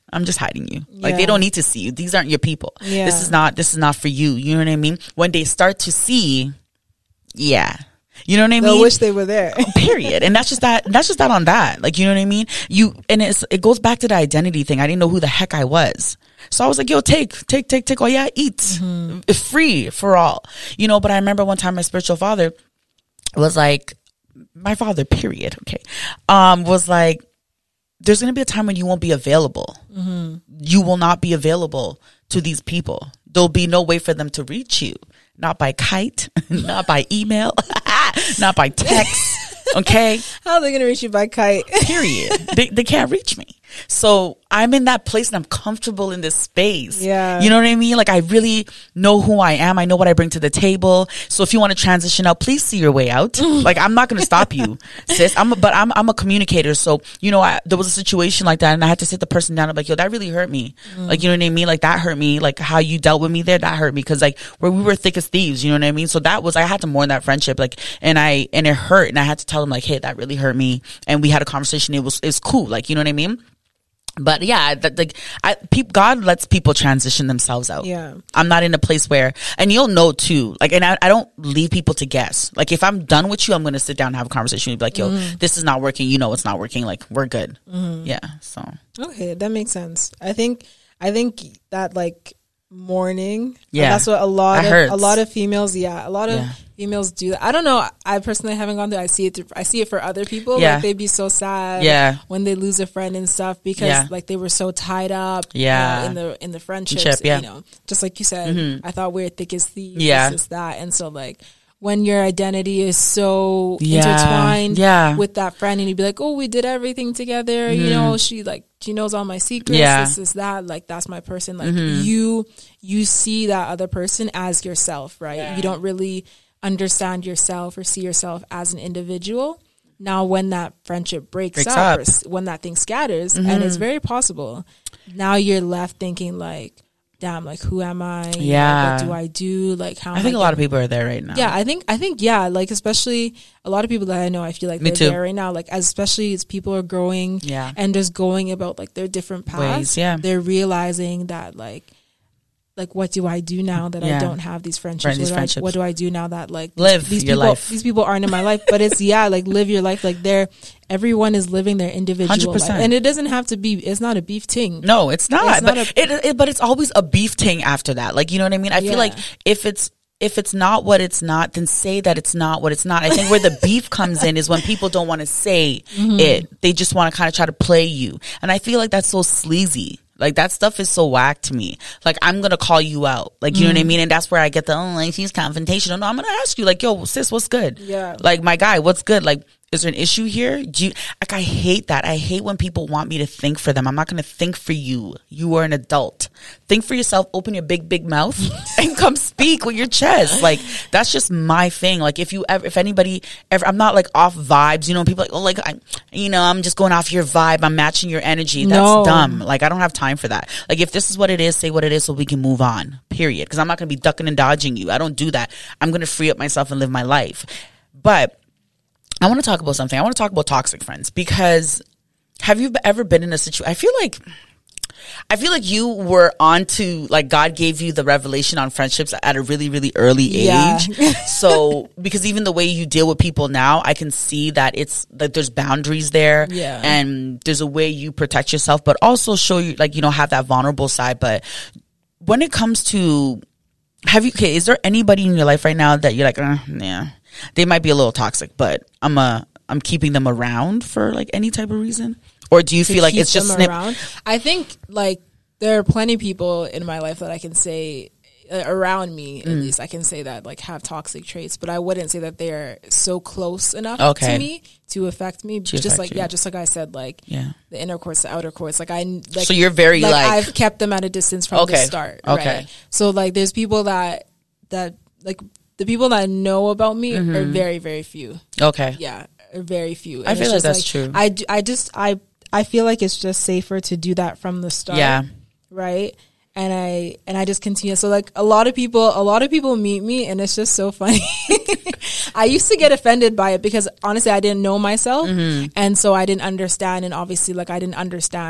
I'm just hiding you. Like, Yeah. they don't need to see you. These aren't your people. Yeah. This is not, this is not for you. You know what I mean? When they start to see, yeah. You know what I They'll mean? wish they were there. Period. And that's just that, that's just that on that. Like, you know what I mean? You, and it's, it goes back to the identity thing. I didn't know who the heck I was. So I was like, yo, take, take, take, take. Oh yeah, eat. Mm-hmm. Free for all. You know, but I remember one time my spiritual father was like, my father, period. Okay. Um, was like, there's going to be a time when you won't be available. Mm-hmm. You will not be available to these people. There'll be no way for them to reach you. Not by kite, not by email, not by text. Okay. How are they going to reach you by kite? Period. They, they can't reach me. So I'm in that place and I'm comfortable in this space. Yeah. You know what I mean? Like, I really know who I am. I know what I bring to the table. So if you want to transition out, please see your way out. Like, I'm not going to stop you, sis. I'm a, but I'm, I'm a communicator. So, you know, I, there was a situation like that and I had to sit the person down. I'm like, yo, that really hurt me. Mm. Like, you know what I mean? Like, that hurt me. Like, how you dealt with me there, that hurt me. Cause like, where we were thick as thieves, you know what I mean? So that was, I had to mourn that friendship. Like, and I, and it hurt. And I had to tell him like, hey, that really hurt me. And we had a conversation. It was, it's cool. Like, you know what I mean? But yeah, that, like, I, pe- God lets people transition themselves out. Yeah. I'm not in a place where, and you'll know too, like, and I, I don't leave people to guess. Like, if I'm done with you, I'm going to sit down and have a conversation and be like, yo, mm-hmm. this is not working. You know, it's not working. Like, we're good. Mm-hmm. Yeah. So. Okay. That makes sense. I think, I think that like mourning. Yeah. That's what a lot that of, hurts. a lot of females. Yeah. A lot of yeah. females do that. I don't know. I personally haven't gone through. I see it. Through, I see it for other people. Yeah. Like, they'd be so sad. Yeah. When they lose a friend and stuff because yeah. like they were so tied up. Yeah. Uh, in the in the friendships. Chip, yeah. You know, just like you said. Mm-hmm. I thought we were thick as thieves. Yeah. This, that, and so like. When your identity is so yeah. intertwined yeah. with that friend and you'd be like, oh, we did everything together. Mm-hmm. You know, she like, she knows all my secrets. Yeah. This is that. Like, that's my person. Like mm-hmm. you, you see that other person as yourself, right? Yeah. You don't really understand yourself or see yourself as an individual. Now, when that friendship breaks, breaks up, up. Or when that thing scatters, mm-hmm. and it's very possible, now you're left thinking like, damn, like, who am I? Yeah. Like, what do I do? Like, how I think I a lot of people are there right now. Yeah, I think, I think, yeah, like, especially a lot of people that I know, I feel like Me they're too. there right now. Like, as especially as people are growing yeah. and just going about, like, their different paths. Ways, yeah. They're realizing that, like, like, what do I do now that yeah. I don't have these friendships? Right, these what, friendships. Do I, what do I do now that, like, live these your people, life. These people aren't in my life, but it's, yeah, like, live your life. Like, they're, everyone is living their individual one hundred percent. life. And it doesn't have to be, it's not a beef ting. No, it's not. It's but, not a, it, it, but it's always a beef ting after that. Like, you know what I mean? I yeah. feel like if it's, if it's not what it's not, then say that it's not what it's not. I think where the beef comes in is when people don't want to say mm-hmm. it. They just want to kind of try to play you. And I feel like that's so sleazy. Like, that stuff is so whack to me. Like, I'm going to call you out. Like, you mm. know what I mean? And that's where I get the, oh, like, she's confrontational. No, I'm going to ask you, like, yo, sis, what's good? Yeah. Like, my guy, what's good? Like, is there an issue here? Do you, like, I hate that. I hate when people want me to think for them. I'm not going to think for you. You are an adult. Think for yourself. Open your big, big mouth and come speak with your chest. Like, that's just my thing. Like, if you ever, if anybody ever, I'm not like off vibes, you know, people like, oh, like, I, you know, I'm just going off your vibe. I'm matching your energy. That's no. dumb. Like, I don't have time for that. Like, if this is what it is, say what it is so we can move on, period. Because I'm not going to be ducking and dodging you. I don't do that. I'm going to free up myself and live my life. But I want to talk about something. I want to talk about toxic friends, because have you ever been in a situation? I feel like, I feel like you were onto, like, God gave you the revelation on friendships at a really, really early yeah. age. So, because even the way you deal with people now, I can see that it's like there's boundaries there, yeah. and there's a way you protect yourself, but also show you, like, you know, have that vulnerable side. But when it comes to, have you, okay, is there anybody in your life right now that you're like, uh, yeah, they might be a little toxic, but I'm a, I'm keeping them around for like any type of reason? Or do you feel like it's just snip- around? I think like there are plenty of people in my life that I can say uh, around me, mm. at least I can say that like have toxic traits, but I wouldn't say that they're so close enough okay. to me to affect me. To just affect like you. yeah, just like I said, like yeah. the inner courts, the outer courts. Like I like so you're very like, like I've kept them at a distance from okay. the start. Okay. Right? So like there's people that that like the people that know about me mm-hmm. are very very few. Okay. Yeah, are very few. And I feel like that's like, true. I, I just I I feel like it's just safer to do that from the start. Yeah. Right. And I and I just continue. So like a lot of people, a lot of people meet me, and it's just so funny. I used to get offended by it because honestly, I didn't know myself, mm-hmm. and so I didn't understand. And obviously, like I didn't understand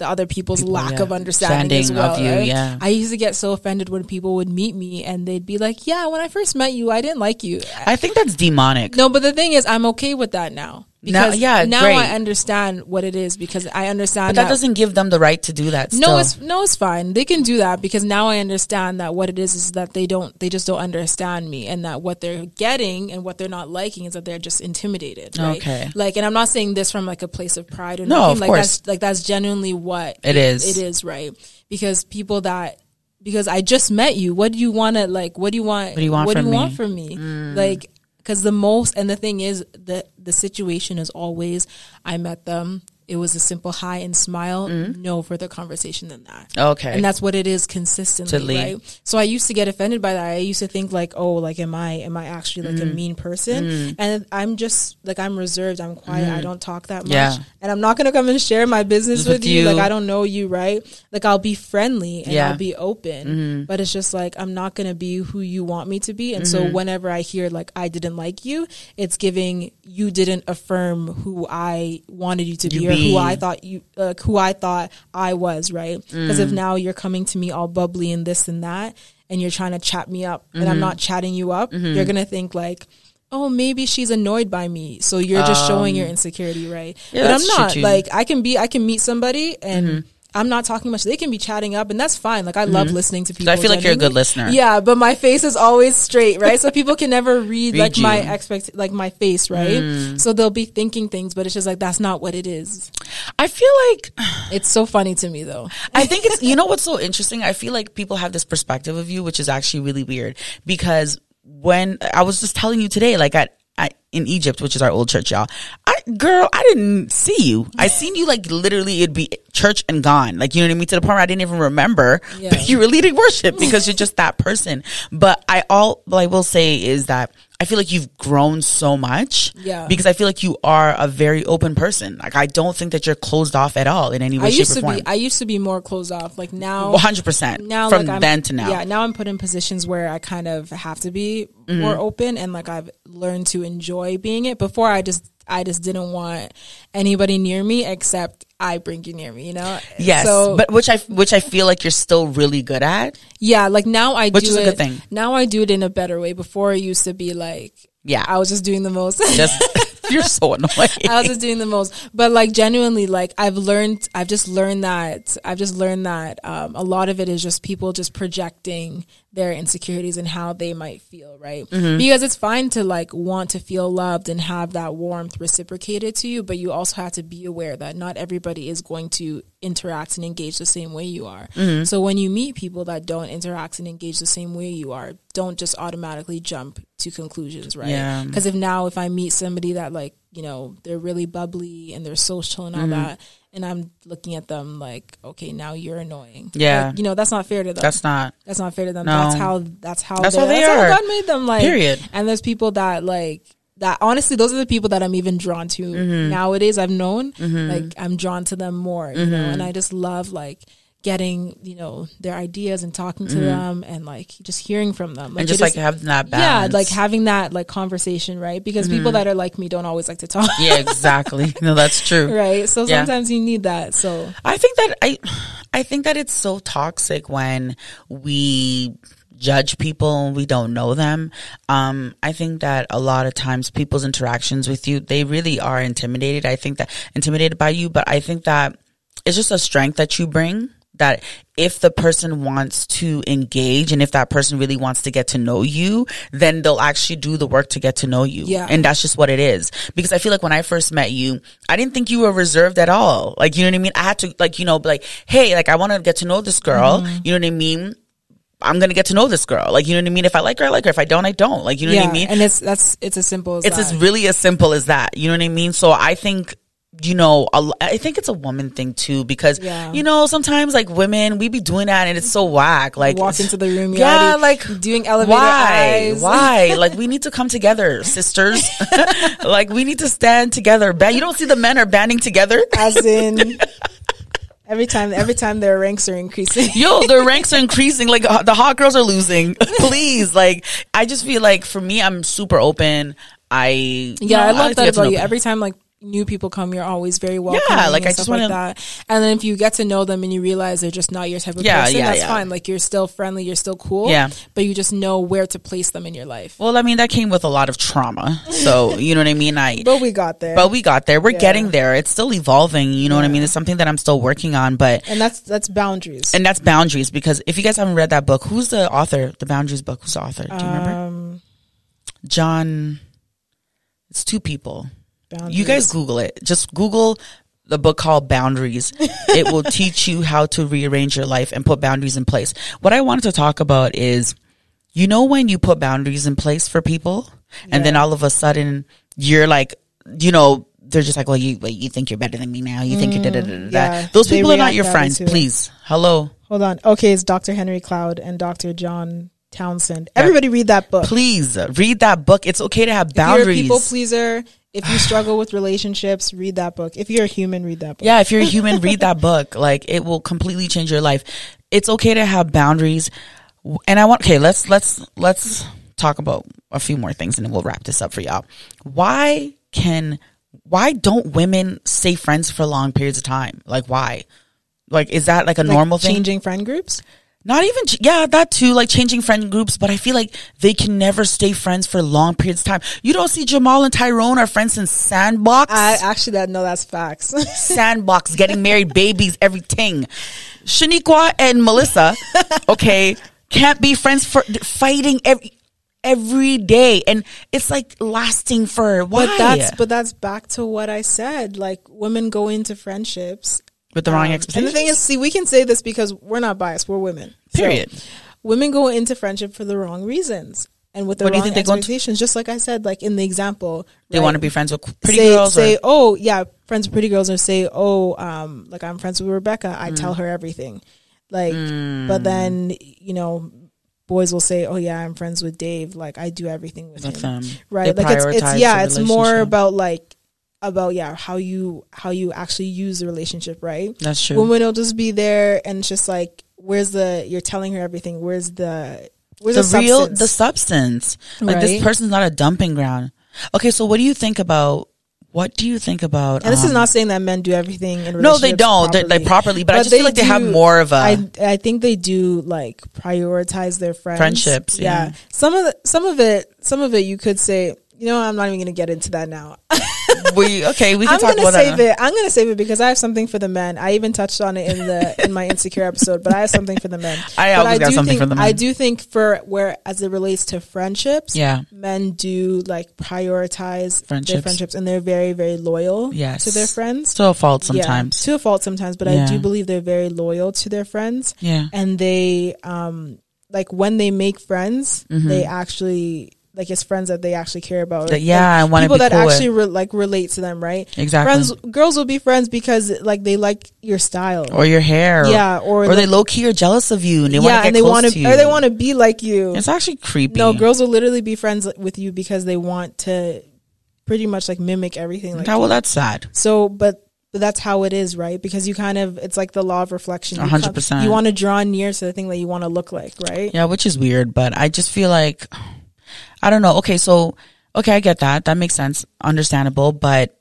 the other people's people, lack yeah. of understanding as well. Of you, right? yeah. I used to get so offended when people would meet me and they'd be like, yeah, when I first met you, I didn't like you. I think that's demonic. No, but the thing is, I'm okay with that now. Because now, yeah, now great. I understand what it is, because I understand but that, that doesn't give them the right to do that. No, still. it's no, it's fine. They can do that, because now I understand that what it is is that they don't, they just don't understand me, and that what they're getting and what they're not liking is that they're just intimidated. Right? Okay. Like, and I'm not saying this from like a place of pride or no, nothing. of like course. that's like that's genuinely what it is. It is, right? Because people that. Because I just met you. What do you want to like? What do you want? What do you want what from do you me? want from me? Mm. Like, because the most, and the thing is, the the situation is always, I met them. It was a simple hi and smile. Mm-hmm. No further conversation than that. Okay. And that's what it is consistently, right? So I used to get offended by that. I used to think like, oh, like, am I, am I actually like mm-hmm. a mean person? Mm-hmm. And I'm just like, I'm reserved. I'm quiet. Mm-hmm. I don't talk that much. Yeah. And I'm not going to come and share my business with, with you. you. Like, I don't know you, right? Like, I'll be friendly and yeah. I'll be open, mm-hmm. but it's just like, I'm not going to be who you want me to be. And mm-hmm. so whenever I hear like, I didn't like you, it's giving, you didn't affirm who I wanted you to you be, be. or who I thought you, uh, who I thought I was, right? Because mm. if now you're coming to me all bubbly and this and that, and you're trying to chat me up, mm-hmm. and I'm not chatting you up, mm-hmm. you're gonna think like, oh, maybe she's annoyed by me, so you're just um, showing your insecurity, right? Yeah, but I'm not. Like, I can be, I can meet somebody and. Mm-hmm. I'm not talking much. They can be chatting up, and that's fine. Like, I mm-hmm. love listening to people. I feel like genuinely. you're a good listener. Yeah, but my face is always straight, right? So people can never read, read like you. my expect, like my face, right? Mm. So they'll be thinking things, but it's just like, that's not what it is. I feel like it's so funny to me, though. I think it's, you know what's so interesting? I feel like people have this perspective of you, which is actually really weird, because when I was just telling you today, like at, at in Egypt, which is our old church, y'all. I, girl, I didn't see you. I seen you like literally it'd be church and gone. Like, you know what I mean? To the point where I didn't even remember yeah. you were leading worship, because you're just that person. But I all, what I will say is that I feel like you've grown so much. Yeah. Because I feel like you are a very open person. Like, I don't think that you're closed off at all in any way, I shape, used or to form. Be, I used to be more closed off. Like now. one hundred percent. Now, From like then to now. Yeah, now I'm put in positions where I kind of have to be mm-hmm. more open, and like I've learned to enjoy being it. Before I just, I just didn't want anybody near me except I bring you near me, you know? Yes. So, but which I, which I feel like you're still really good at. Yeah. Like now I which do is it. a good thing. Now I do it in a better way. Before it used to be like, yeah, I was just doing the most. Just, you're so annoying. I was just doing the most, but like genuinely, like I've learned, I've just learned that, I've just learned that um, a lot of it is just people just projecting their insecurities and how they might feel, right? Mm-hmm. Because it's fine to like want to feel loved and have that warmth reciprocated to you, but you also have to be aware that not everybody is going to interact and engage the same way you are. Mm-hmm. So when you meet people that don't interact and engage the same way you are, don't just automatically jump to conclusions, right? Yeah. Because if now if I meet somebody that like, you know, they're really bubbly and they're social and all mm-hmm. that, and I'm looking at them like, okay, now you're annoying. Yeah. Like, you know, that's not fair to them. That's not. That's not fair to them. No. That's how, that's how, that's how they that's are. How God made them. Like, period. And there's people that like, that honestly, those are the people that I'm even drawn to mm-hmm. nowadays. I've known, mm-hmm. like, I'm drawn to them more, you mm-hmm. know, and I just love like, getting, you know, their ideas and talking to mm-hmm. them and like just hearing from them. Like, and just like having that balance. Yeah, like having that like conversation, right? Because mm-hmm. people that are like me don't always like to talk. Yeah, exactly. No, that's true. Right. So yeah. sometimes you need that. So I think that I I think that it's so toxic when we judge people and we don't know them. Um, I think that a lot of times people's interactions with you, they really are intimidated. I think that intimidated by you, but I think that it's just a strength that you bring. That if the person wants to engage and if that person really wants to get to know you, then they'll actually do the work to get to know you. Yeah. And that's just what it is. Because I feel like when I first met you, I didn't think you were reserved at all. Like, you know what I mean? I had to like, you know, be like, hey, like I want to get to know this girl. Mm-hmm. You know what I mean? I'm going to get to know this girl. Like, you know what I mean? If I like her, I like her. If I don't, I don't. Like, you know yeah, what I mean? And it's, that's, it's as simple as it's that. It's really as simple as that. You know what I mean? So I think, you know, I think it's a woman thing too, because, yeah. you know, sometimes like women, we be doing that and it's so whack. Like, walk into the room, you're yeah, like doing elevator why? eyes. Why? Like, we need to come together, sisters. Like, we need to stand together. You don't see the men are banding together? As in... Every time, every time their ranks are increasing. Yo, their ranks are increasing. Like, uh, the hot girls are losing. Please. Like, I just feel like for me, I'm super open. I, yeah, you know, I love I that about you. Every time, like, new people come, you're always very welcoming. Yeah, like and I stuff just like want that. And then if you get to know them and you realize they're just not your type of yeah, person, yeah, that's yeah. fine. Like you're still friendly, you're still cool. Yeah. But you just know where to place them in your life. Well, I mean, that came with a lot of trauma. So, you know what I mean? I But we got there. But we got there. We're Yeah. getting there. It's still evolving. You know what I mean? It's something that I'm still working on, but And that's that's boundaries. and that's boundaries, because if you guys haven't read that book, who's the author? The Boundaries book. Who's the author? Do you remember? Um, John. It's two people. boundaries. You guys Google it. Just Google the book called Boundaries. It will teach you how to rearrange your life and put boundaries in place. What I wanted to talk about is, you know, when you put boundaries in place for people, and Yeah. then all of a sudden you're like, you know, they're just like, well, you you think you're better than me now. You think you're da da da da. yeah. Those They people are not react your that friends. way too. Please, hello, Hold on. Okay, it's Doctor Henry Cloud and Doctor John Townsend. Everybody read that book. please read that book. It's okay to have If you're a boundaries. people pleaser, if you struggle with relationships, read that book. If you're a human, read that book. Yeah, if you're a human, read that book. Like, it will completely change your life. It's okay to have boundaries. And I want, okay, let's, let's, let's talk about a few more things and then we'll wrap this up for y'all. Why can, why don't women stay friends for long periods of time? Like, why? Like, is that like a Like normal thing? changing friend groups? Not even, ch- yeah, that too, like changing friend groups, but I feel like they can never stay friends for long periods of time. You don't see Jamal and Tyrone are friends since Sandbox? I actually that no, that's facts. Sandbox, getting married, babies, everything. Shaniqua and Melissa, okay, can't be friends for fighting every every day, and it's like lasting for why? But that's but that's back to what I said. Like women go into friendships with the wrong um, expectations. And the thing is, see, we can say this because we're not biased. We're women. So, Period. women go into friendship for the wrong reasons and with the What do you wrong think they go into- expectations. Just like I said, like in the example, they right? want to be friends with pretty say, girls. Say, or, oh yeah, friends with pretty girls, or say, oh, um, like I'm friends with Rebecca. I Mm. tell her everything. Like, but then you know, boys will say, oh yeah, I'm friends with Dave. Like I do everything with, with him. them, Right? They Like it's, prioritize it's yeah, the it's more relationship. about like about yeah how you how you actually use the relationship, right? That's true. Women will just be there and it's just like, where's the you're telling her everything. Where's the where's the the, real substance? the substance. Like Right? this person's not a dumping ground. Okay, so what do you think about? What do you think about? And this is um, not saying that men do everything in relationships No, they don't. They're properly. like properly, but, I But just feel like they have do- more of a I I think they do like prioritize their friends. Friendships, yeah. Some of the, some of it some of it you could say, you know, I'm not even going to get into that now. we okay. We can I'm talk gonna about save that. it. I'm gonna save it because I have something for the men. I even touched on it in the in my insecure episode, but I have something for the men. I but always got do something think, for the men. I do think for where as it relates to friendships, Yeah. men do like prioritize their Friendships. friendships, and they're very very loyal Yes. to their friends. To a fault Yeah, sometimes. to a fault sometimes, but I Yeah. do believe they're very loyal to their friends, Yeah. and they um like when they make friends, they actually. Like it's friends that they actually care about. That- yeah, I Like, wanna people be that cool with. actually re- like relate to them, right? Exactly. Friends, girls will be friends because like they like your style, Or your hair. yeah, or, Or like, they low key are jealous of you and they yeah, want to get and they close want to you. or they want to be like you. It's actually creepy. No, girls will literally be friends with you because they want to pretty much like mimic everything. Like Okay, well, that's sad. so, but. But that's how it is, right? Because you kind of, it's like the law of reflection. You A hundred come- percent. You want to draw near to the thing that you want to look like, right? Yeah, which is weird, but I just feel like, I don't know. Okay, so, okay, I get that. That makes sense. Understandable. But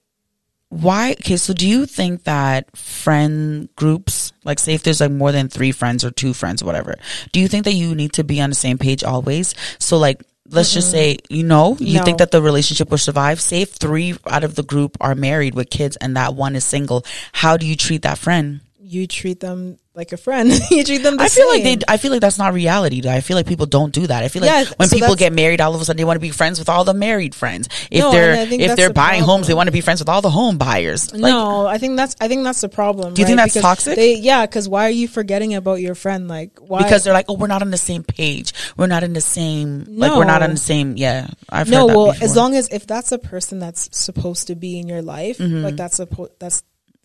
why? Okay, so do you think that friend groups, like say if there's like more than three friends or two friends or whatever, do you think that you need to be on the same page always? So like, let's just say, you know, you No. think that the relationship will survive? Say if three out of the group are married with kids and that one is single, how do you treat that friend? You treat them like a friend. You treat them the I feel like same. they. I feel like that's not reality. Though. I feel like people don't do that. I feel like Yeah, when so people that's- get married, all of a sudden they want to be friends with all the married friends. If No, they're and I think if that's they're the buying homes, they problem. want to be friends with all the home buyers. Like, no, I think that's I think that's the problem. Do you think right? that's Because toxic? They, yeah, because why are you forgetting about your friend? Like why? because they're like, oh, we're not on the same page. We're not in the same. Like we're not No. on the same. Yeah, I've no, heard that well, before. as long as if that's a person that's supposed to be in your life, Mm-hmm. like that's supposed that's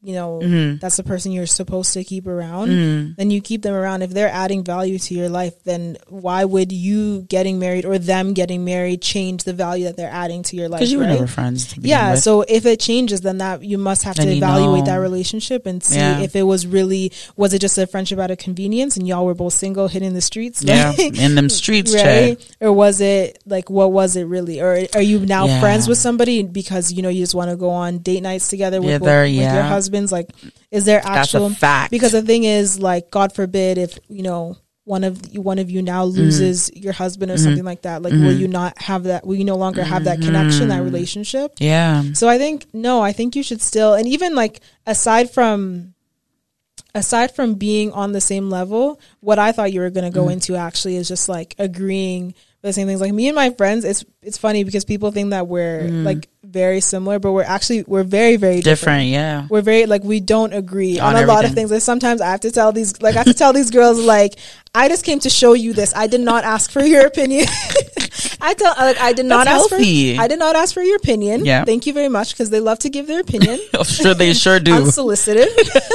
you know, mm-hmm. that's the person you're supposed to keep around, mm-hmm. then you keep them around. If they're adding value to your life, then why would you getting married or them getting married change the value that they're adding to your life? Because you were right? never friends. To begin yeah. with. So if it changes, then that you must have then to evaluate know. that relationship and see yeah. if it was really, was it just a friendship out of convenience and y'all were both single, hitting the streets? Yeah. In them streets, right? Chad. Or was it like, what was it really? Or are you now yeah. friends with somebody because, you know, you just want to go on date nights together with, yeah, with, with yeah. your husbands? Like, is there actual That's a fact? Because the thing is, like, God forbid if, you know, one of you, one of you now loses mm. your husband or mm-hmm. something like that. Like, mm-hmm. will you not have that? Will you no longer have that connection, that relationship? Yeah. So I think, no, I think you should still, and even like aside from, aside from being on the same level, what I thought you were going to go mm. into actually is just like agreeing with the same things. Like me and my friends, it's, it's funny because people think that we're mm. like very similar, but we're actually, we're very, very different. different yeah. We're very, like, we don't agree on, on a everything. lot of things. Like sometimes I have to tell these, like, I have to tell these girls, like, I just came to show you this. I did not ask for your opinion. I tell, like, I did not That's ask healthy. for, I did not ask for your opinion. Yeah. Thank you very much, because they love to give their opinion. I'm sure they sure do. Unsolicited.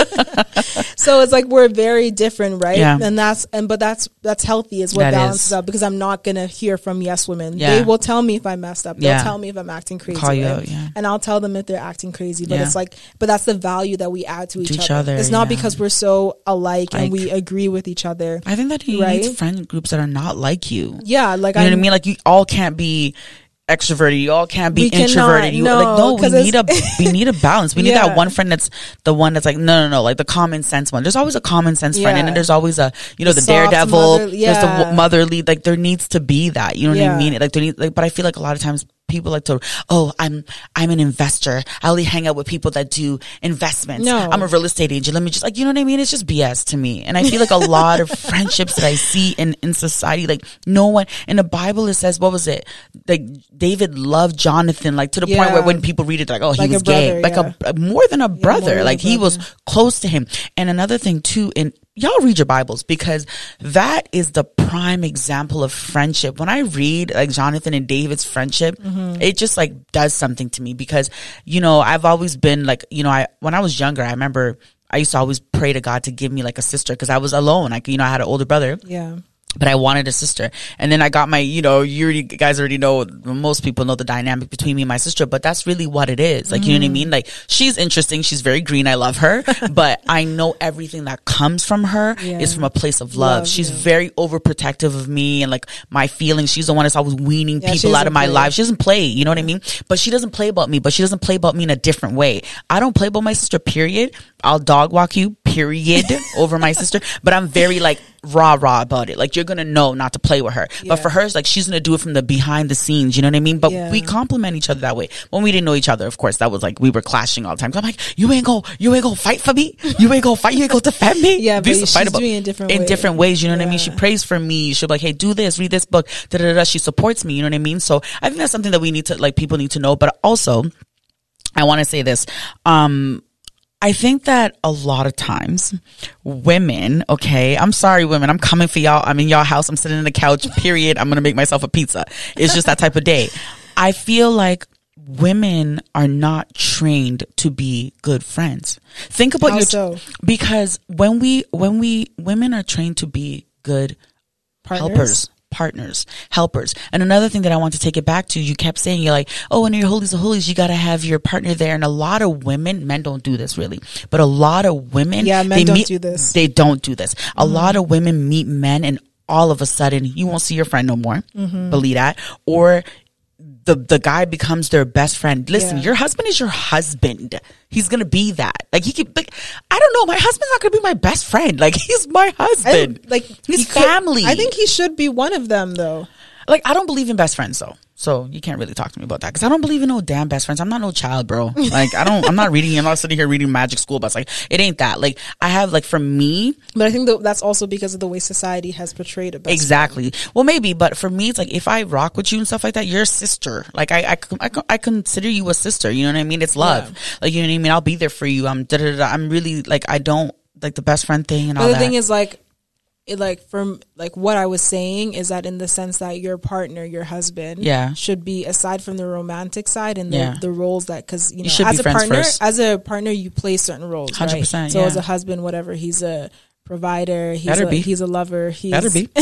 So it's like we're very different, right? Yeah. And that's, and but that's, that's healthy is what that balances is. out, because I'm not going to hear from yes women. Yeah. They will tell me if I messed up. They'll Yeah. tell me if I'm acting crazy. Call you right? out, yeah. And I'll tell them if they're acting crazy. But Yeah. it's like, but that's the value that we add to each, To each other. other, It's not yeah. because we're so alike Like- and we agree with each other. I think that you Right? need friend groups that are not like you. Yeah, like You know I what I mean? Like, you all can't be extroverted. You all can't be We cannot, introverted. You no, like no. We 'cause need a it's- we need a balance. We need Yeah. that one friend that's the one that's like no, no, no. Like the common sense one. There's always a common sense friend, Yeah. and then there's always a you know the, Soft daredevil. mother- There's the yeah. w- motherly. Like there needs to be that. You know what Yeah. I mean? Like there need. Like, but I feel like a lot of times people like to, oh, I'm I'm an investor. I only hang out with people that do investments. No. I'm a real estate agent. Let me just like you know what I mean? It's just B S to me. And I feel like a lot of friendships that I see in in society, like no one in the Bible it says what was it? Like David loved Jonathan, like to the point Yeah. where when people read it, they're like, oh, he Like a was gay, brother, like yeah. a, a more than a brother. more than Like a he was brother. close to him. And another thing too, in y'all read your Bibles because that is the prime example of friendship. When I read like Jonathan and David's friendship, Mm-hmm. it just like does something to me because, you know, I've always been like, you know, I, when I was younger, I remember I used to always pray to God to give me like a sister because I was alone. Like, you know, I had an older brother. yeah. But I wanted a sister. And then I got my, you know, you already, guys already know, most people know the dynamic between me and my sister, but that's really what it is. Like, mm. you know what I mean? Like, she's interesting. She's very green. I love her. But I know everything that comes from her Yeah. is from a place of love. Love, she's yeah. very overprotective of me and like my feelings. She's the one that's always weaning Yeah, she people out of doesn't my play. life. She doesn't play, you know what I mean? But she doesn't play about me, but she doesn't play about me in a different way. I don't play about my sister, period. I'll dog walk you, period, over my sister. But I'm very like rah rah about it. Like you're gonna know not to play with her. Yeah. But for her, it's like she's gonna do it from the behind the scenes. You know what I mean? But Yeah. we complement each other that way. When we didn't know each other, of course, that was like we were clashing all the time. 'Cause I'm like, you ain't go, you ain't go fight for me. You ain't go fight. You ain't go defend me. Yeah, We but used to she's fight about- doing it different in way. different ways. You know what I mean? Yeah. She prays for me. She'll be like, hey, do this, read this book. Da da da. She supports me. You know what I mean? So I think that's something that we need to like people need to know. But also, I want to say this. Um. I think that a lot of times women, okay, I'm sorry women, I'm coming for y'all. I'm in y'all house. I'm sitting on the couch, period. I'm going to make myself a pizza. It's just that type of day. I feel like women are not trained to be good friends. Think about How your, so? because when we, when we, women are trained to be good Partners? helpers. Partners, helpers. And another thing that I want to take it back to, you kept saying, you're like, oh, when you're holies of holies, you got to have your partner there. And a lot of women, men don't do this really, but a lot of women, Yeah, men they don't meet, do this. They don't do this. A Mm-hmm. lot of women meet men and all of a sudden you won't see your friend no more. Mm-hmm. Believe that. Or the, the guy becomes their best friend. Listen, Yeah. your husband is your husband. He's going to be that. Like he could, like, I don't know. My husband's not going to be my best friend. Like he's my husband. I, like He's he could- family. I think he should be one of them, though. Like, I don't believe in best friends, though. So you can't really talk to me about that. Because I don't believe in no damn best friends. I'm not no child, bro. Like, I don't, I'm not reading, I'm not sitting here reading Magic School Bus. Like, it ain't that. Like, I have, like, for me. But I think that that's also because of the way society has portrayed it. Exactly. Well, maybe. But for me, it's like, if I rock with you and stuff like that, you're a sister. Like, I, I, I, I consider you a sister. You know what I mean? It's love. Yeah. Like, you know what I mean? I'll be there for you. I'm da da da. I'm really, like, I don't, like, the best friend thing and But all the that. thing is, like, it, like from like what I was saying is that in the sense that your partner, your husband, yeah. should be aside from the romantic side and the, yeah. the roles that because you know you as a partner, first. as a partner, you play certain roles, one hundred percent, right? So yeah. as a husband, whatever, he's a provider, he's Better a, be. he's a lover, he's Better be.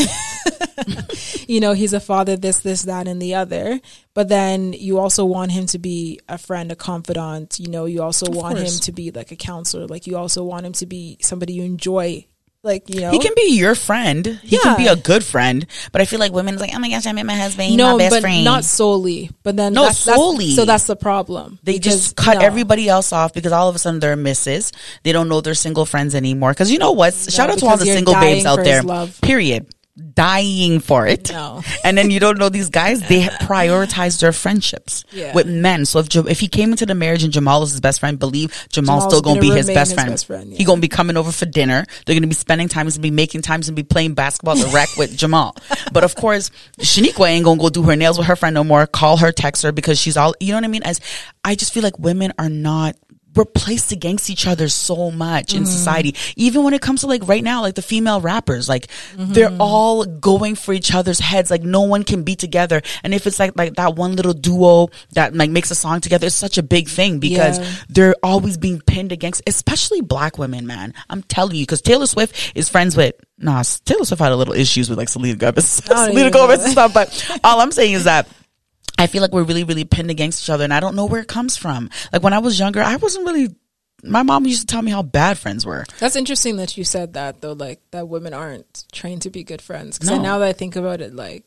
you know, he's a father, this, this, that, and the other. But then you also want him to be a friend, a confidant. You know, you also of want course. him to be like a counselor. Like you also want him to be somebody you enjoy. Like, you know, he can be your friend. He Yeah. can be a good friend. But I feel like women's like, oh my gosh, I met my husband. He's no, my best but friend. not solely. But then No, that's, that's- solely. so that's the problem. They Because, just cut no. everybody else off because all of a sudden they're misses. They don't know they're single friends anymore. Because you know what? Shout out to all because the you're single dying babes out for there. his love. Period. Dying for it. No. And then you don't know these guys. They prioritize their friendships Yeah. with men. So if Ja- if he came into the marriage and Jamal was his best friend, believe Jamal's, Jamal's still gonna, gonna be his remain best his friend. best friend, yeah. He gonna be coming over for dinner. They're gonna be spending time. He's gonna be making times and be playing basketball at the rec with Jamal. But of course, Shaniqua ain't gonna go do her nails with her friend no more. Call her, text her because she's all. You know what I mean? As I just feel like women are not. We're placed against each other so much in Mm-hmm. society. Even when it comes to like right now, like the female rappers, like Mm-hmm. they're all going for each other's heads. Like no one can be together. And if it's like, like that one little duo that like makes a song together, it's such a big thing because Yeah. they're always being pinned against, especially black women, man. I'm telling you, because Taylor Swift is friends with, nah, Taylor Swift had a little issues with like Selena Gomez, don't Selena even Gomez know. and stuff. But all I'm saying is that I feel like we're really, really pinned against each other, and I don't know where it comes from. Like when I was younger, I wasn't really. My mom used to tell me how bad friends were. That's interesting that you said that, though, like that women aren't trained to be good friends. Because No. now that I think about it, like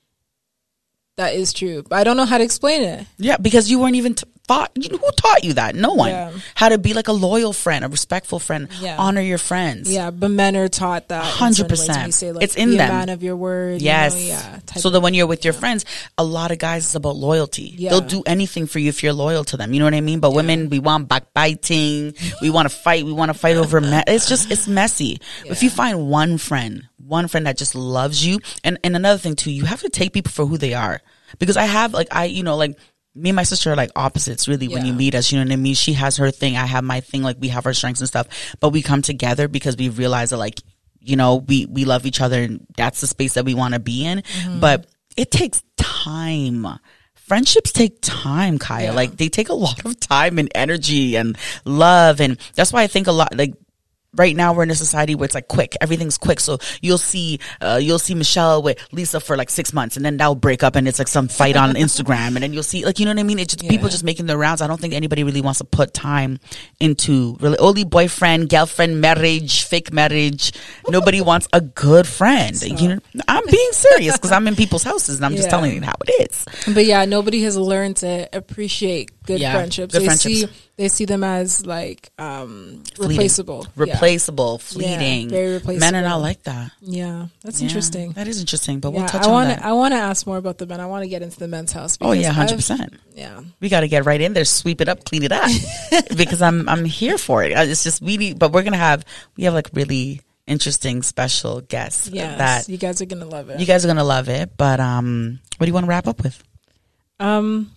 that is true. But I don't know how to explain it. Yeah, because you weren't even t- thought. You know, who taught you that? No one. Yeah. How to be like a loyal friend, a respectful friend, Yeah. honor your friends. Yeah, but men are taught that. in one hundred certain ways. percent. When you say, like, It's in be them. a man of your word. Yes. You know, yeah. type So of- that when you're with your friends, a lot of guys, it's about loyalty. Yeah. They'll do anything for you if you're loyal to them. You know what I mean? But women, we want backbiting. We want to fight. We want to fight over. Me- it's just, it's messy. If you find one friend, one friend that just loves you, and and another thing too, you have to take people for who they are. Because I have like I, you know, like me and my sister are like opposites really when Yeah. you meet us. You know what I mean? She has her thing. I have my thing. Like we have our strengths and stuff, but we come together because we realize that like, you know, we, we love each other and that's the space that we want to be in. Mm-hmm. But it takes time. Friendships take time, Kaya. Yeah. Like they take a lot of time and energy and love. And that's why I think a lot like, right now we're in a society where it's like quick, everything's quick. So you'll see, uh, you'll see Michelle with Lisa for like six months and then they'll break up and it's like some fight on Instagram. And then you'll see, like, you know what I mean? It's just Yeah. people just making their rounds. I don't think anybody really wants to put time into really only boyfriend, girlfriend, marriage, fake marriage. Nobody wants a good friend. You know, I'm being serious because I'm in people's houses and I'm just Yeah. telling you how it is. But yeah, nobody has learned to appreciate good Yeah, friendships. good they friendships. see they see them as like um Fleeting. replaceable. Yeah. Replaceable, fleeting. very replaceable. Men are not like that. Yeah, that's Yeah, interesting. That is interesting, but Yeah, we'll touch I on want that. to. I want to ask more about the men. I want to get into the men's house. Oh yeah, because hundred I've- percent. Yeah, We got to get right in there, sweep it up, clean it up, because I'm I'm here for it. It's just we need, but we're gonna have we have like really interesting special guests yes, that you guys are gonna love it. you guys are gonna love it. But um, what do you want to wrap up with? um,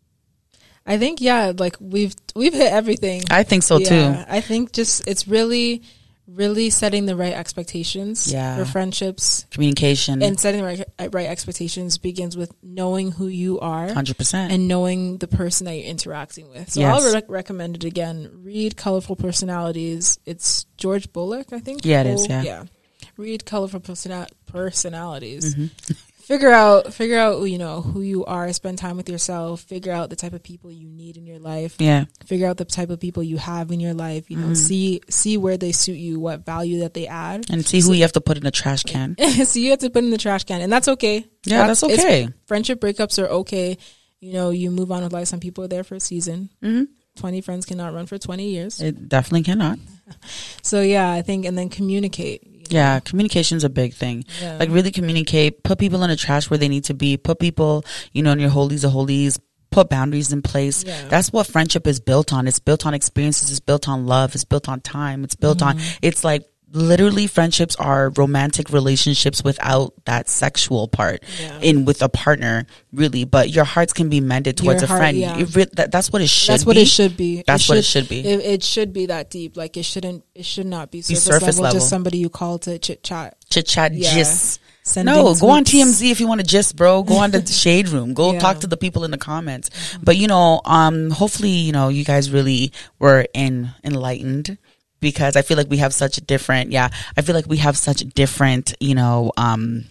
I think yeah, like we've we've hit everything. I think so yeah, too. I think just it's really, really setting the right expectations Yeah. for friendships. Communication, And setting the right, right expectations begins with knowing who you are hundred percent. and knowing the person that you're interacting with. So Yes. I'll re- recommend it again. Read Colorful Personalities. It's George Bullock, I think. Yeah, it is, Bull- yeah. Yeah. Read Colorful Persona- Personalities. Mm-hmm. Figure out, figure out, you know, who you are. Spend time with yourself. Figure out the type of people you need in your life. Yeah, Figure out the type of people you have in your life. You know, Mm-hmm. see see where they suit you, what value that they add. and see who you have to put in the trash can. So you have to put in the trash can, and that's okay. Yeah, that's it's- okay. Friendship breakups are okay. You know, you move on with life. Some people are there for a season. Mm-hmm. twenty friends cannot run for twenty years. It definitely cannot. So yeah, I think, and then communicate. you know. Yeah, communication's a big thing. Yeah. Like really communicate, put people in the trash where they need to be, put people, you know, in your holies of holies, put boundaries in place. Yeah. That's what friendship is built on. It's built on experiences, it's built on love, it's built on time, it's built Mm-hmm. on, it's like literally friendships are romantic relationships without that sexual part Yeah. in with a partner, really. But your hearts can be mended towards Your a heart, friend. yeah. It re- that, that's what it should That's what be. it should be. That's what it should be. It, it should be that deep. Like it shouldn't. It should not be surface, surface level, level. Just somebody you call to chit chat. chit chat, Yeah. gist. Sending No, go on tweets. T M Z if you want to gist, bro. Go on the shade room. Go Yeah. talk to the people in the comments. But you know, um, hopefully, you know, you guys really were in enlightened, because I feel like we have such a different, yeah, I feel like we have such different, you know, um,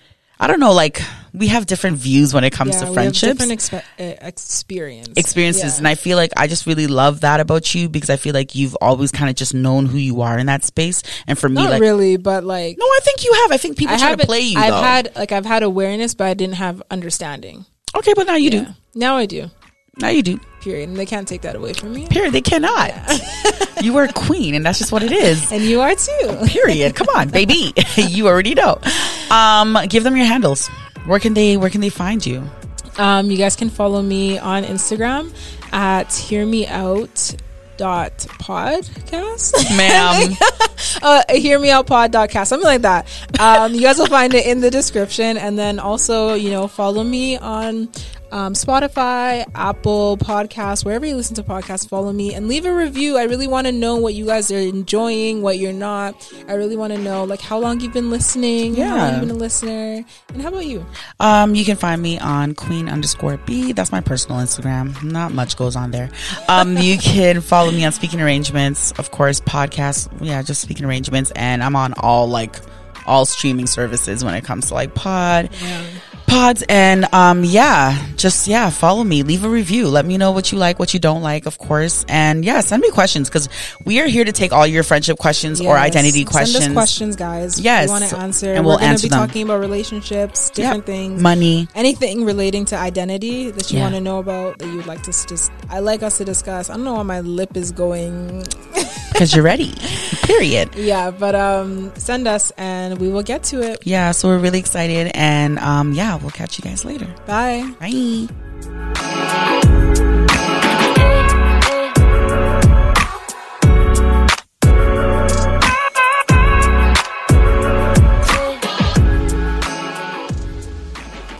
I don't know, like we have different views when it comes Yeah, to we have friendships. different expe- uh, experience. experiences Yeah. and I feel like I just really love that about you, because I feel like you've always kind of just known who you are in that space. And for me, Not like really, but like no, I think you have. I think people I try to haven't- play you. I've though. had like I've had awareness, but I didn't have understanding. Okay, but now you Yeah. do. Now I do. Now you do. Period. And they can't take that away from me. Period. They cannot. You are a queen, and that's just what it is. And you are too. Period. Come on, baby. You already know. Um, give them your handles. Where can they Where can they find you? Um, you guys can follow me on Instagram at hear me out dot podcast. Ma'am. uh, hear me out pod dot cast, something like that. Um, you guys will find it in the description. And then also, you know, follow me on um, Spotify, Apple Podcasts, wherever you listen to podcasts. Follow me and leave a review. I really want to know what you guys are enjoying, what you're not. I really want to know like how long you've been listening, how long Yeah. you've been a listener. And how about you? Um, you can find me on queen underscore B. That's my personal Instagram. Not much goes on there. Um, you can follow me on Speaking Arrangements, of course, podcast. Yeah, just Speaking Arrangements. And I'm on all like all streaming services when it comes to like pod. Yeah. pods and um yeah just yeah follow me, leave a review, let me know what you like, what you don't like, of course, and yeah, send me questions, because we are here to take all your friendship questions or Yes. identity questions. Send us questions, guys. Yes. We want to answer. And We're we'll going to answer be them. talking about relationships, different Yep. things, Money. anything relating to identity that you Yeah. want to know about, that you'd like to s- just, I like us to discuss. I don't know why my lip is going. Because you're ready. Period. Yeah, but um, send us and we will get to it. Yeah, so we're really excited, and um yeah, we'll catch you guys later. Bye. Bye.